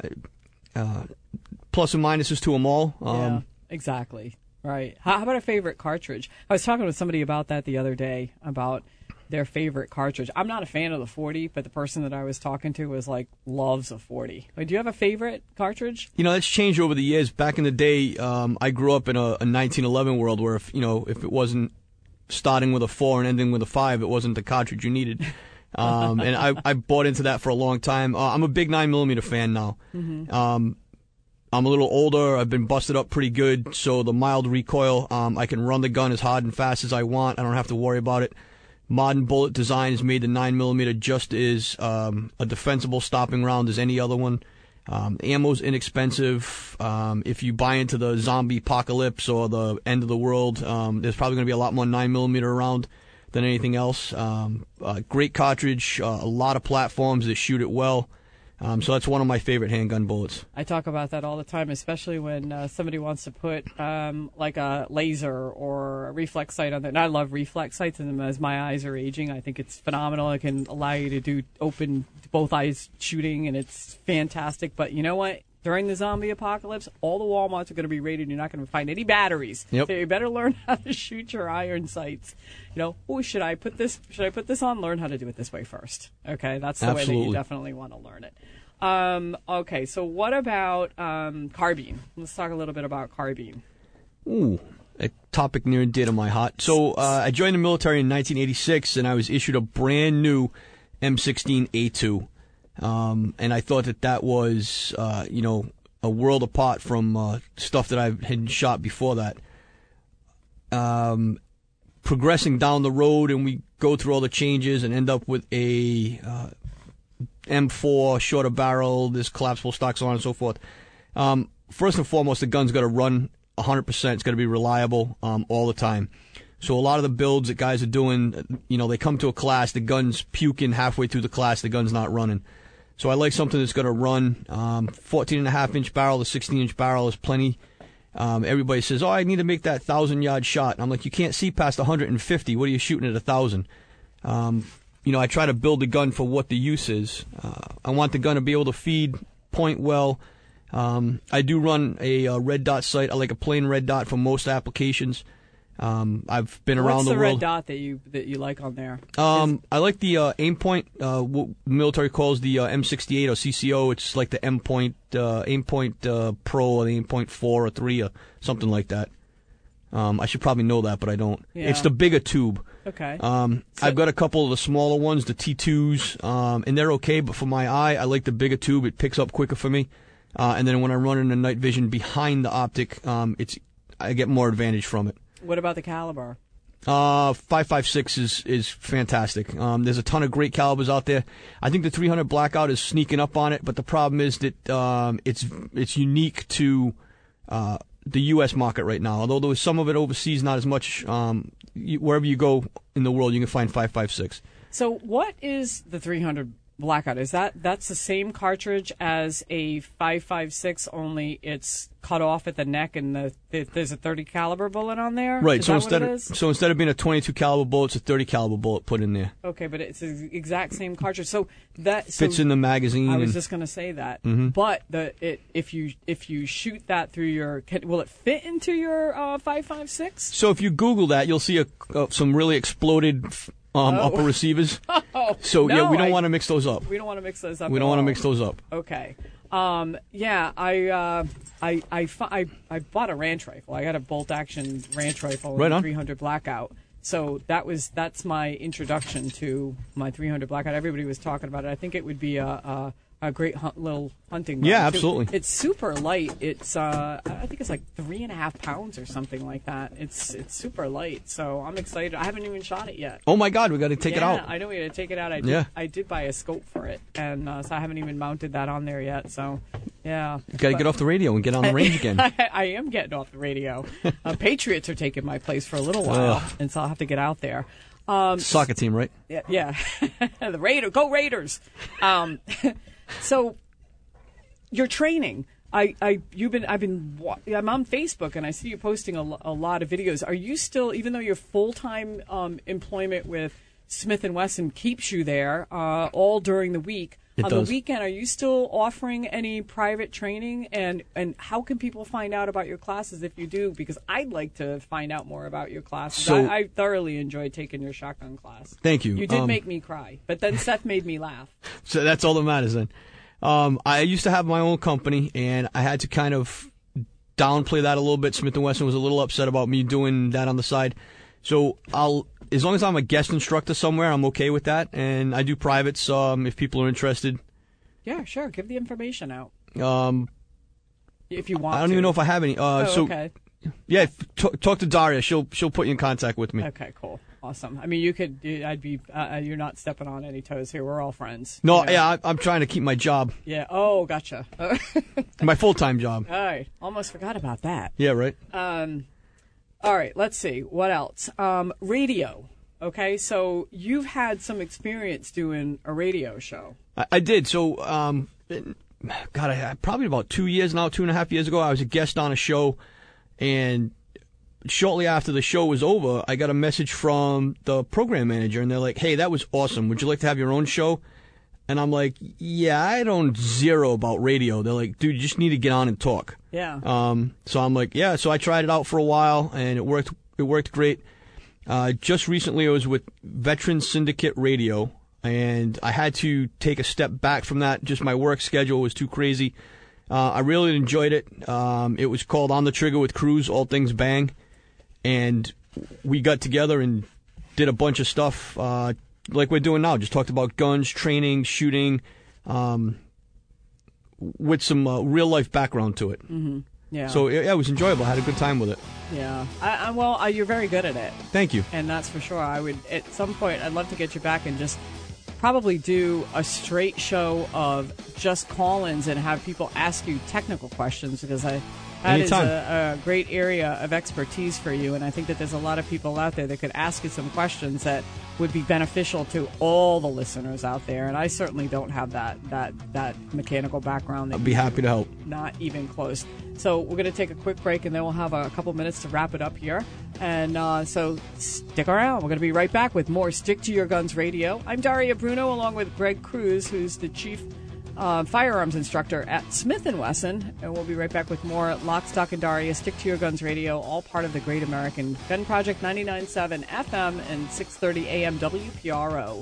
plus and minuses to them all. Yeah, exactly. Right. How about a favorite cartridge? I was talking with somebody about that the other day, about their favorite cartridge. I'm not a fan of the 40, but the person that I was talking to was like, loves a 40. Like, do you have a favorite cartridge? That's changed over the years. Back in the day, I grew up in a 1911 world where if it wasn't starting with a 4 and ending with a 5, it wasn't the cartridge you needed. And I bought into that for a long time. I'm a big 9mm fan now. Mm-hmm. I'm a little older. I've been busted up pretty good, so the mild recoil, I can run the gun as hard and fast as I want. I don't have to worry about it. Modern bullet design has made the 9mm just as a defensible stopping round as any other one. Ammo's inexpensive. If you buy into the zombie apocalypse or the end of the world, there's probably going to be a lot more 9mm around than anything else. Great cartridge, a lot of platforms that shoot it well. So that's one of my favorite handgun bullets. I talk about that all the time, especially when somebody wants to put like a laser or a reflex sight on there. And I love reflex sights, and as my eyes are aging, I think it's phenomenal. It can allow you to do open both eyes shooting, and it's fantastic. But you know what? During the zombie apocalypse, all the Walmarts are going to be raided. You're not going to find any batteries. Yep. So you better learn how to shoot your iron sights. Should I put this on? Learn how to do it this way first. Okay, that's the way that you definitely want to learn it. Okay, so what about carbine? Let's talk a little bit about carbine. Ooh, a topic near and dear to my heart. So I joined the military in 1986, and I was issued a brand new M16A2. And I thought that was, a world apart from stuff that I had shot before that. Progressing down the road, and we go through all the changes and end up with a M4, shorter barrel, this collapsible stock, so on and so forth. First and foremost, the gun's got to run 100%. It's got to be reliable all the time. So a lot of the builds that guys are doing, they come to a class, the gun's puking halfway through the class, the gun's not running. So I like something that's going to run. 14.5-inch barrel, the 16-inch barrel is plenty. Everybody says, I need to make that 1,000-yard shot. And I'm like, you can't see past 150. What are you shooting at 1,000? I try to build the gun for what the use is. I want the gun to be able to feed, point well. I do run a red dot sight. I like a plain red dot for most applications. I've been around the world. What's the red dot that you like on there? I like the aim point. What the military calls the M68 or CCO. It's like the aim point Pro or the aim point 4 or 3 or something like that. I should probably know that, but I don't. Yeah. It's the bigger tube. Okay. I've got a couple of the smaller ones, the T2s, and they're okay. But for my eye, I like the bigger tube. It picks up quicker for me. And then when I run in the night vision behind the optic, I get more advantage from it. What about the caliber? 5.56 is fantastic. There's a ton of great calibers out there. I think the 300 Blackout is sneaking up on it, but the problem is that it's unique to the U.S. market right now. Although there was some of it overseas, not as much. Wherever you go in the world, you can find 5.56. So what is the 300 Blackout? That's the same cartridge as a 5.56, only it's cut off at the neck and there's a 30 caliber bullet on there? Right. So instead of being a 22 caliber bullet, it's a 30 caliber bullet put in there. Okay, but it's the exact same cartridge. So that fits in the magazine. I was just going to say that. Mm-hmm. But if you shoot that through will it fit into your 5.56? So if you Google that, you'll see some really exploded upper receivers. So we don't want to mix those up. We don't want to mix those up. We don't want to mix those up. Okay. Yeah, I bought a ranch rifle. I got a bolt action ranch rifle, right on. 300 Blackout. So that's my introduction to my 300 Blackout. Everybody was talking about it. I think it would be a a great little hunting. Yeah, gun, too. absolutely. It's super light. It's I think it's like 3.5 pounds or something like that. It's super light. So I'm excited. I haven't even shot it yet. Oh my God, we got to take it out. I know we got to take it out. I did buy a scope for it, and so I haven't even mounted that on there yet. So yeah, You got to get off the radio and get on the range again. I am getting off the radio. Patriots are taking my place for a little while, and so I'll have to get out there. Soccer team, right? Yeah. The Raiders, go Raiders. So your training, I'm on Facebook and I see you posting a lot of videos. Are you still, even though your full-time employment with Smith & Wesson keeps you there all during the week, the weekend, are you still offering any private training? And how can people find out about your classes if you do? Because I'd like to find out more about your classes. So, I thoroughly enjoyed taking your shotgun class. Thank you. You did make me cry, but then Seth made me laugh. So that's all that matters then. I used to have my own company, and I had to kind of downplay that a little bit. Smith & Wesson was a little upset about me doing that on the side. So as long as I'm a guest instructor somewhere, I'm okay with that. And I do privates if people are interested. Yeah, sure. Give the information out. If you want I don't even know if I have any. Okay. Yeah, talk to Daria. She'll put you in contact with me. Okay, cool. Awesome. I mean, you're not stepping on any toes here. We're all friends. No, yeah, I'm trying to keep my job. Yeah. Oh, gotcha. My full-time job. All right. Almost forgot about that. Yeah, right. All right, let's see. What else? Radio. Okay, so you've had some experience doing a radio show. I did. So, probably about 2 years now, 2.5 years ago, I was a guest on a show, and shortly after the show was over, I got a message from the program manager, and they're like, "Hey, that was awesome. Would you like to have your own show?" And I'm like, "Yeah, I don't zero about radio." They're like, "Dude, you just need to get on and talk." Yeah. So I'm like, "Yeah." So I tried it out for a while, and it worked. It worked great. Just recently, I was with Veteran Syndicate Radio, and I had to take a step back from that. Just my work schedule was too crazy. I really enjoyed it. It was called On the Trigger with Cruz, All Things Bang, and we got together and did a bunch of stuff like we're doing now. Just talked about guns, training, shooting, with some real-life background to it. Mm-hmm. Yeah. So, yeah, it was enjoyable. I had a good time with it. Yeah. You're very good at it. Thank you. And that's for sure. I would, at some point, I'd love to get you back and just probably do a straight show of just call-ins and have people ask you technical questions, because that Anytime. is a great area of expertise for you. And I think that there's a lot of people out there that could ask you some questions that would be beneficial to all the listeners out there. And I certainly don't have that mechanical background. I'd be happy to help. Not even close. So we're going to take a quick break, and then we'll have a couple minutes to wrap it up here. And so stick around. We're going to be right back with more Stick to Your Guns Radio. I'm Daria Bruno, along with Greg Cruz, who's the chief firearms instructor at Smith & Wesson. And we'll be right back with more Lock, Stock, and Daria, Stick to Your Guns Radio, all part of the Great American Gun Project, 99.7 FM and 630 AM WPRO.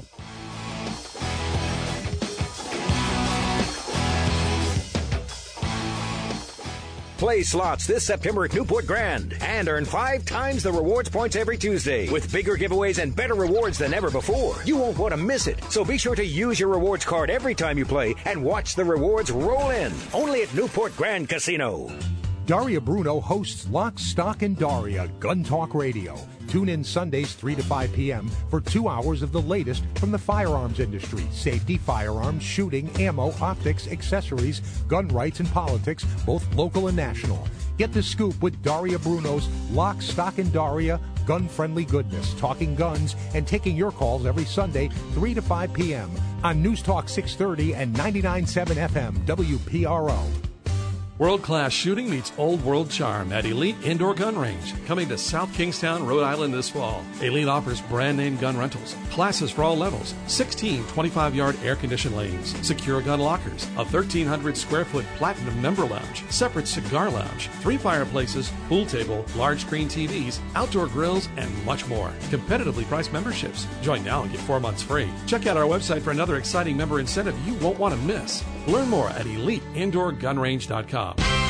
Play slots this September at Newport Grand and earn 5 times the rewards points every Tuesday with bigger giveaways and better rewards than ever before. You won't want to miss it, so be sure to use your rewards card every time you play and watch the rewards roll in. Only at Newport Grand Casino. Daria Bruno hosts Lock, Stock, and Daria Gun Talk Radio. Tune in Sundays 3 to 5 p.m. for 2 hours of the latest from the firearms industry. Safety, firearms, shooting, ammo, optics, accessories, gun rights, and politics, both local and national. Get the scoop with Daria Bruno's Lock, Stock, and Daria Gun-Friendly Goodness, talking guns and taking your calls every Sunday 3 to 5 p.m. on News Talk 630 and 99.7 FM WPRO. World-class shooting meets old-world charm at Elite Indoor Gun Range, coming to South Kingstown, Rhode Island this fall. Elite offers brand-name gun rentals, classes for all levels, 16 25-yard air-conditioned lanes, secure gun lockers, a 1,300-square-foot platinum member lounge, separate cigar lounge, 3 fireplaces, pool table, large-screen TVs, outdoor grills, and much more. Competitively priced memberships. Join now and get 4 months free. Check out our website for another exciting member incentive you won't want to miss. Learn more at EliteIndoorGunRange.com.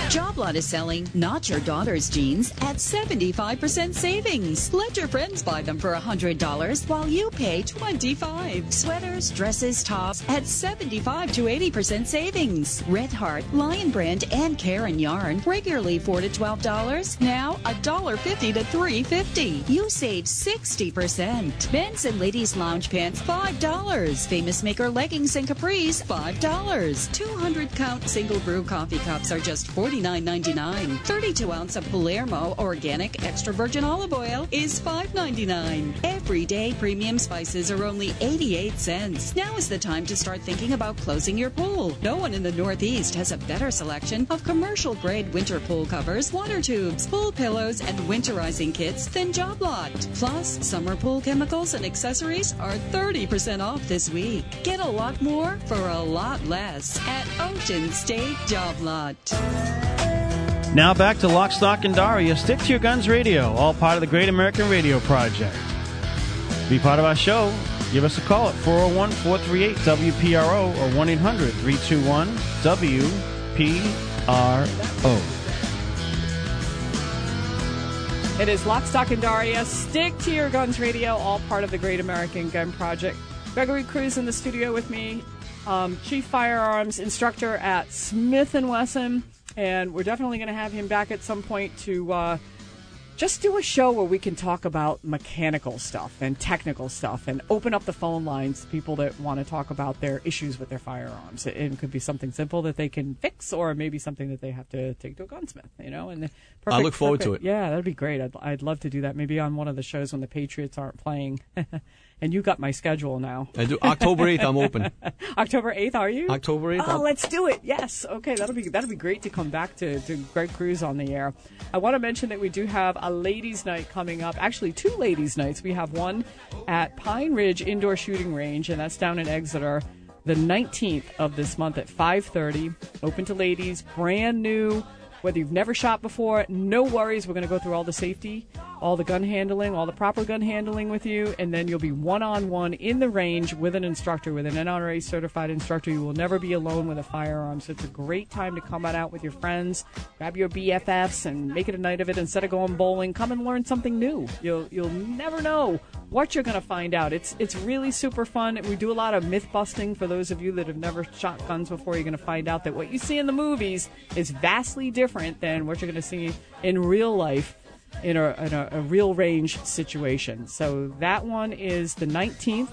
Job Lot is selling Not Your Daughter's jeans at 75% savings. Let your friends buy them for $100 while you pay $25. Sweaters, dresses, tops at 75 to 80% savings. Red Heart, Lion Brand, and Karen Yarn regularly $4 to $12. Now $1.50 to $3.50. You save 60%. Men's and ladies lounge pants $5. Famous Maker leggings and capris $5. 200 count single brew coffee cups are just $49.99. 32 ounce of Palermo organic extra virgin olive oil is $5.99. Everyday premium spices are only 88 cents. Now is the time to start thinking about closing your pool. No one in the Northeast has a better selection of commercial grade winter pool covers, water tubes, pool pillows, and winterizing kits than Job Lot. Plus, summer pool chemicals and accessories are 30% off this week. Get a lot more for a lot less at Ocean State Job Lot. Now back to Lock, Stock, and Daria. Stick to Your Guns Radio, all part of the Great American Radio Project. Be part of our show. Give us a call at 401-438-WPRO or 1-800-321-WPRO. It is Lock, Stock, and Daria. Stick to Your Guns Radio, all part of the Great American Gun Project. Gregory Cruz in the studio with me, Chief Firearms Instructor at Smith & Wesson. And we're definitely going to have him back at some point to just do a show where we can talk about mechanical stuff and technical stuff and open up the phone lines to people that want to talk about their issues with their firearms. It could be something simple that they can fix, or maybe something that they have to take to a gunsmith, you know. And I look forward to it. Yeah, that'd be great. I'd love to do that. Maybe on one of the shows when the Patriots aren't playing. And you got my schedule now. I do. October 8th, I'm open. October 8th, are you? October 8th. Oh, let's do it. Yes. Okay, that'll be great to come back to Greg Cruz on the air. I want to mention that we do have a ladies' night coming up. Actually, 2 ladies' nights. We have one at Pine Ridge Indoor Shooting Range, and that's down in Exeter, the 19th of this month at 5:30. Open to ladies, brand new. Whether you've never shot before, no worries. We're going to go through all the safety, all the gun handling, all the proper gun handling with you, and then you'll be one-on-one in the range with an instructor, with an NRA certified instructor. You will never be alone with a firearm, so it's a great time to come out with your friends, grab your BFFs, and make it a night of it. Instead of going bowling, come and learn something new. You'll never know what you're going to find out. It's really super fun. We do a lot of myth busting for those of you that have never shot guns before. You're going to find out that what you see in the movies is vastly different than what you're going to see in real life in a real range situation. So that one is the 19th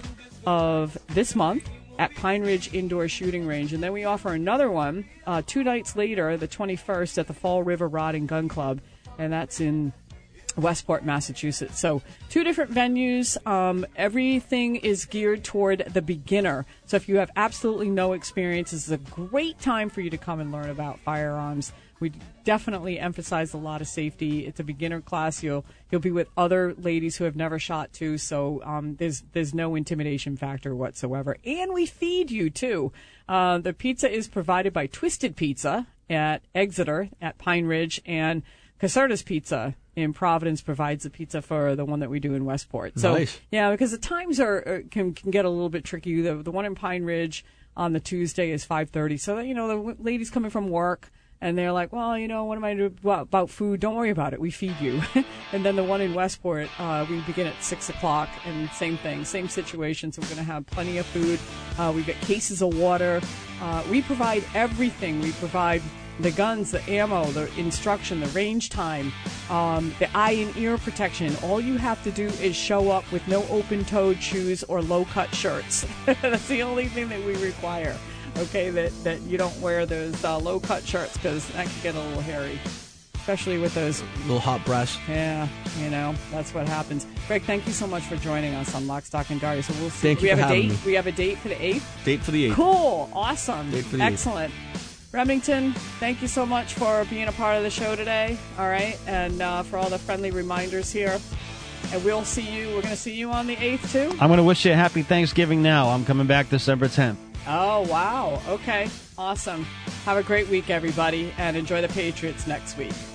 of this month at Pine Ridge Indoor Shooting Range. And then we offer another one 2 nights later, the 21st, at the Fall River Rod and Gun Club, and that's in Westport, Massachusetts. So 2 different venues. Everything is geared toward the beginner. So if you have absolutely no experience, this is a great time for you to come and learn about firearms. We definitely emphasize a lot of safety. It's a beginner class. You'll be with other ladies who have never shot too, so there's no intimidation factor whatsoever. And we feed you too. The pizza is provided by Twisted Pizza at Exeter at Pine Ridge, and Caserta's Pizza in Providence provides the pizza for the one that we do in Westport. So, nice. Yeah, because the times can get a little bit tricky. The one in Pine Ridge on the Tuesday is 5:30. So that, the ladies coming from work, and they're like, well, what am I doing about food? Don't worry about it. We feed you. And then the one in Westport, we begin at 6 o'clock, and same thing, same situation. So we're going to have plenty of food. We've got cases of water. We provide everything. We provide the guns, the ammo, the instruction, the range time, the eye and ear protection. All you have to do is show up with no open-toed shoes or low-cut shirts. That's the only thing that we require. Okay, that you don't wear those low-cut shirts, because that can get a little hairy, especially with those little hot brass. Yeah, that's what happens. Greg, thank you so much for joining us on Lock, Stock, and Daria. So we'll see. Thank you for having me. We have a date for the 8th. Date for the 8th. Cool, awesome, date for the excellent. 8th. Remington, thank you so much for being a part of the show today. All right, and for all the friendly reminders here. And we'll see you. We're going to see you on the 8th too. I'm going to wish you a happy Thanksgiving now. I'm coming back December 10th. Oh, wow. Okay. Awesome. Have a great week, everybody, and enjoy the Patriots next week.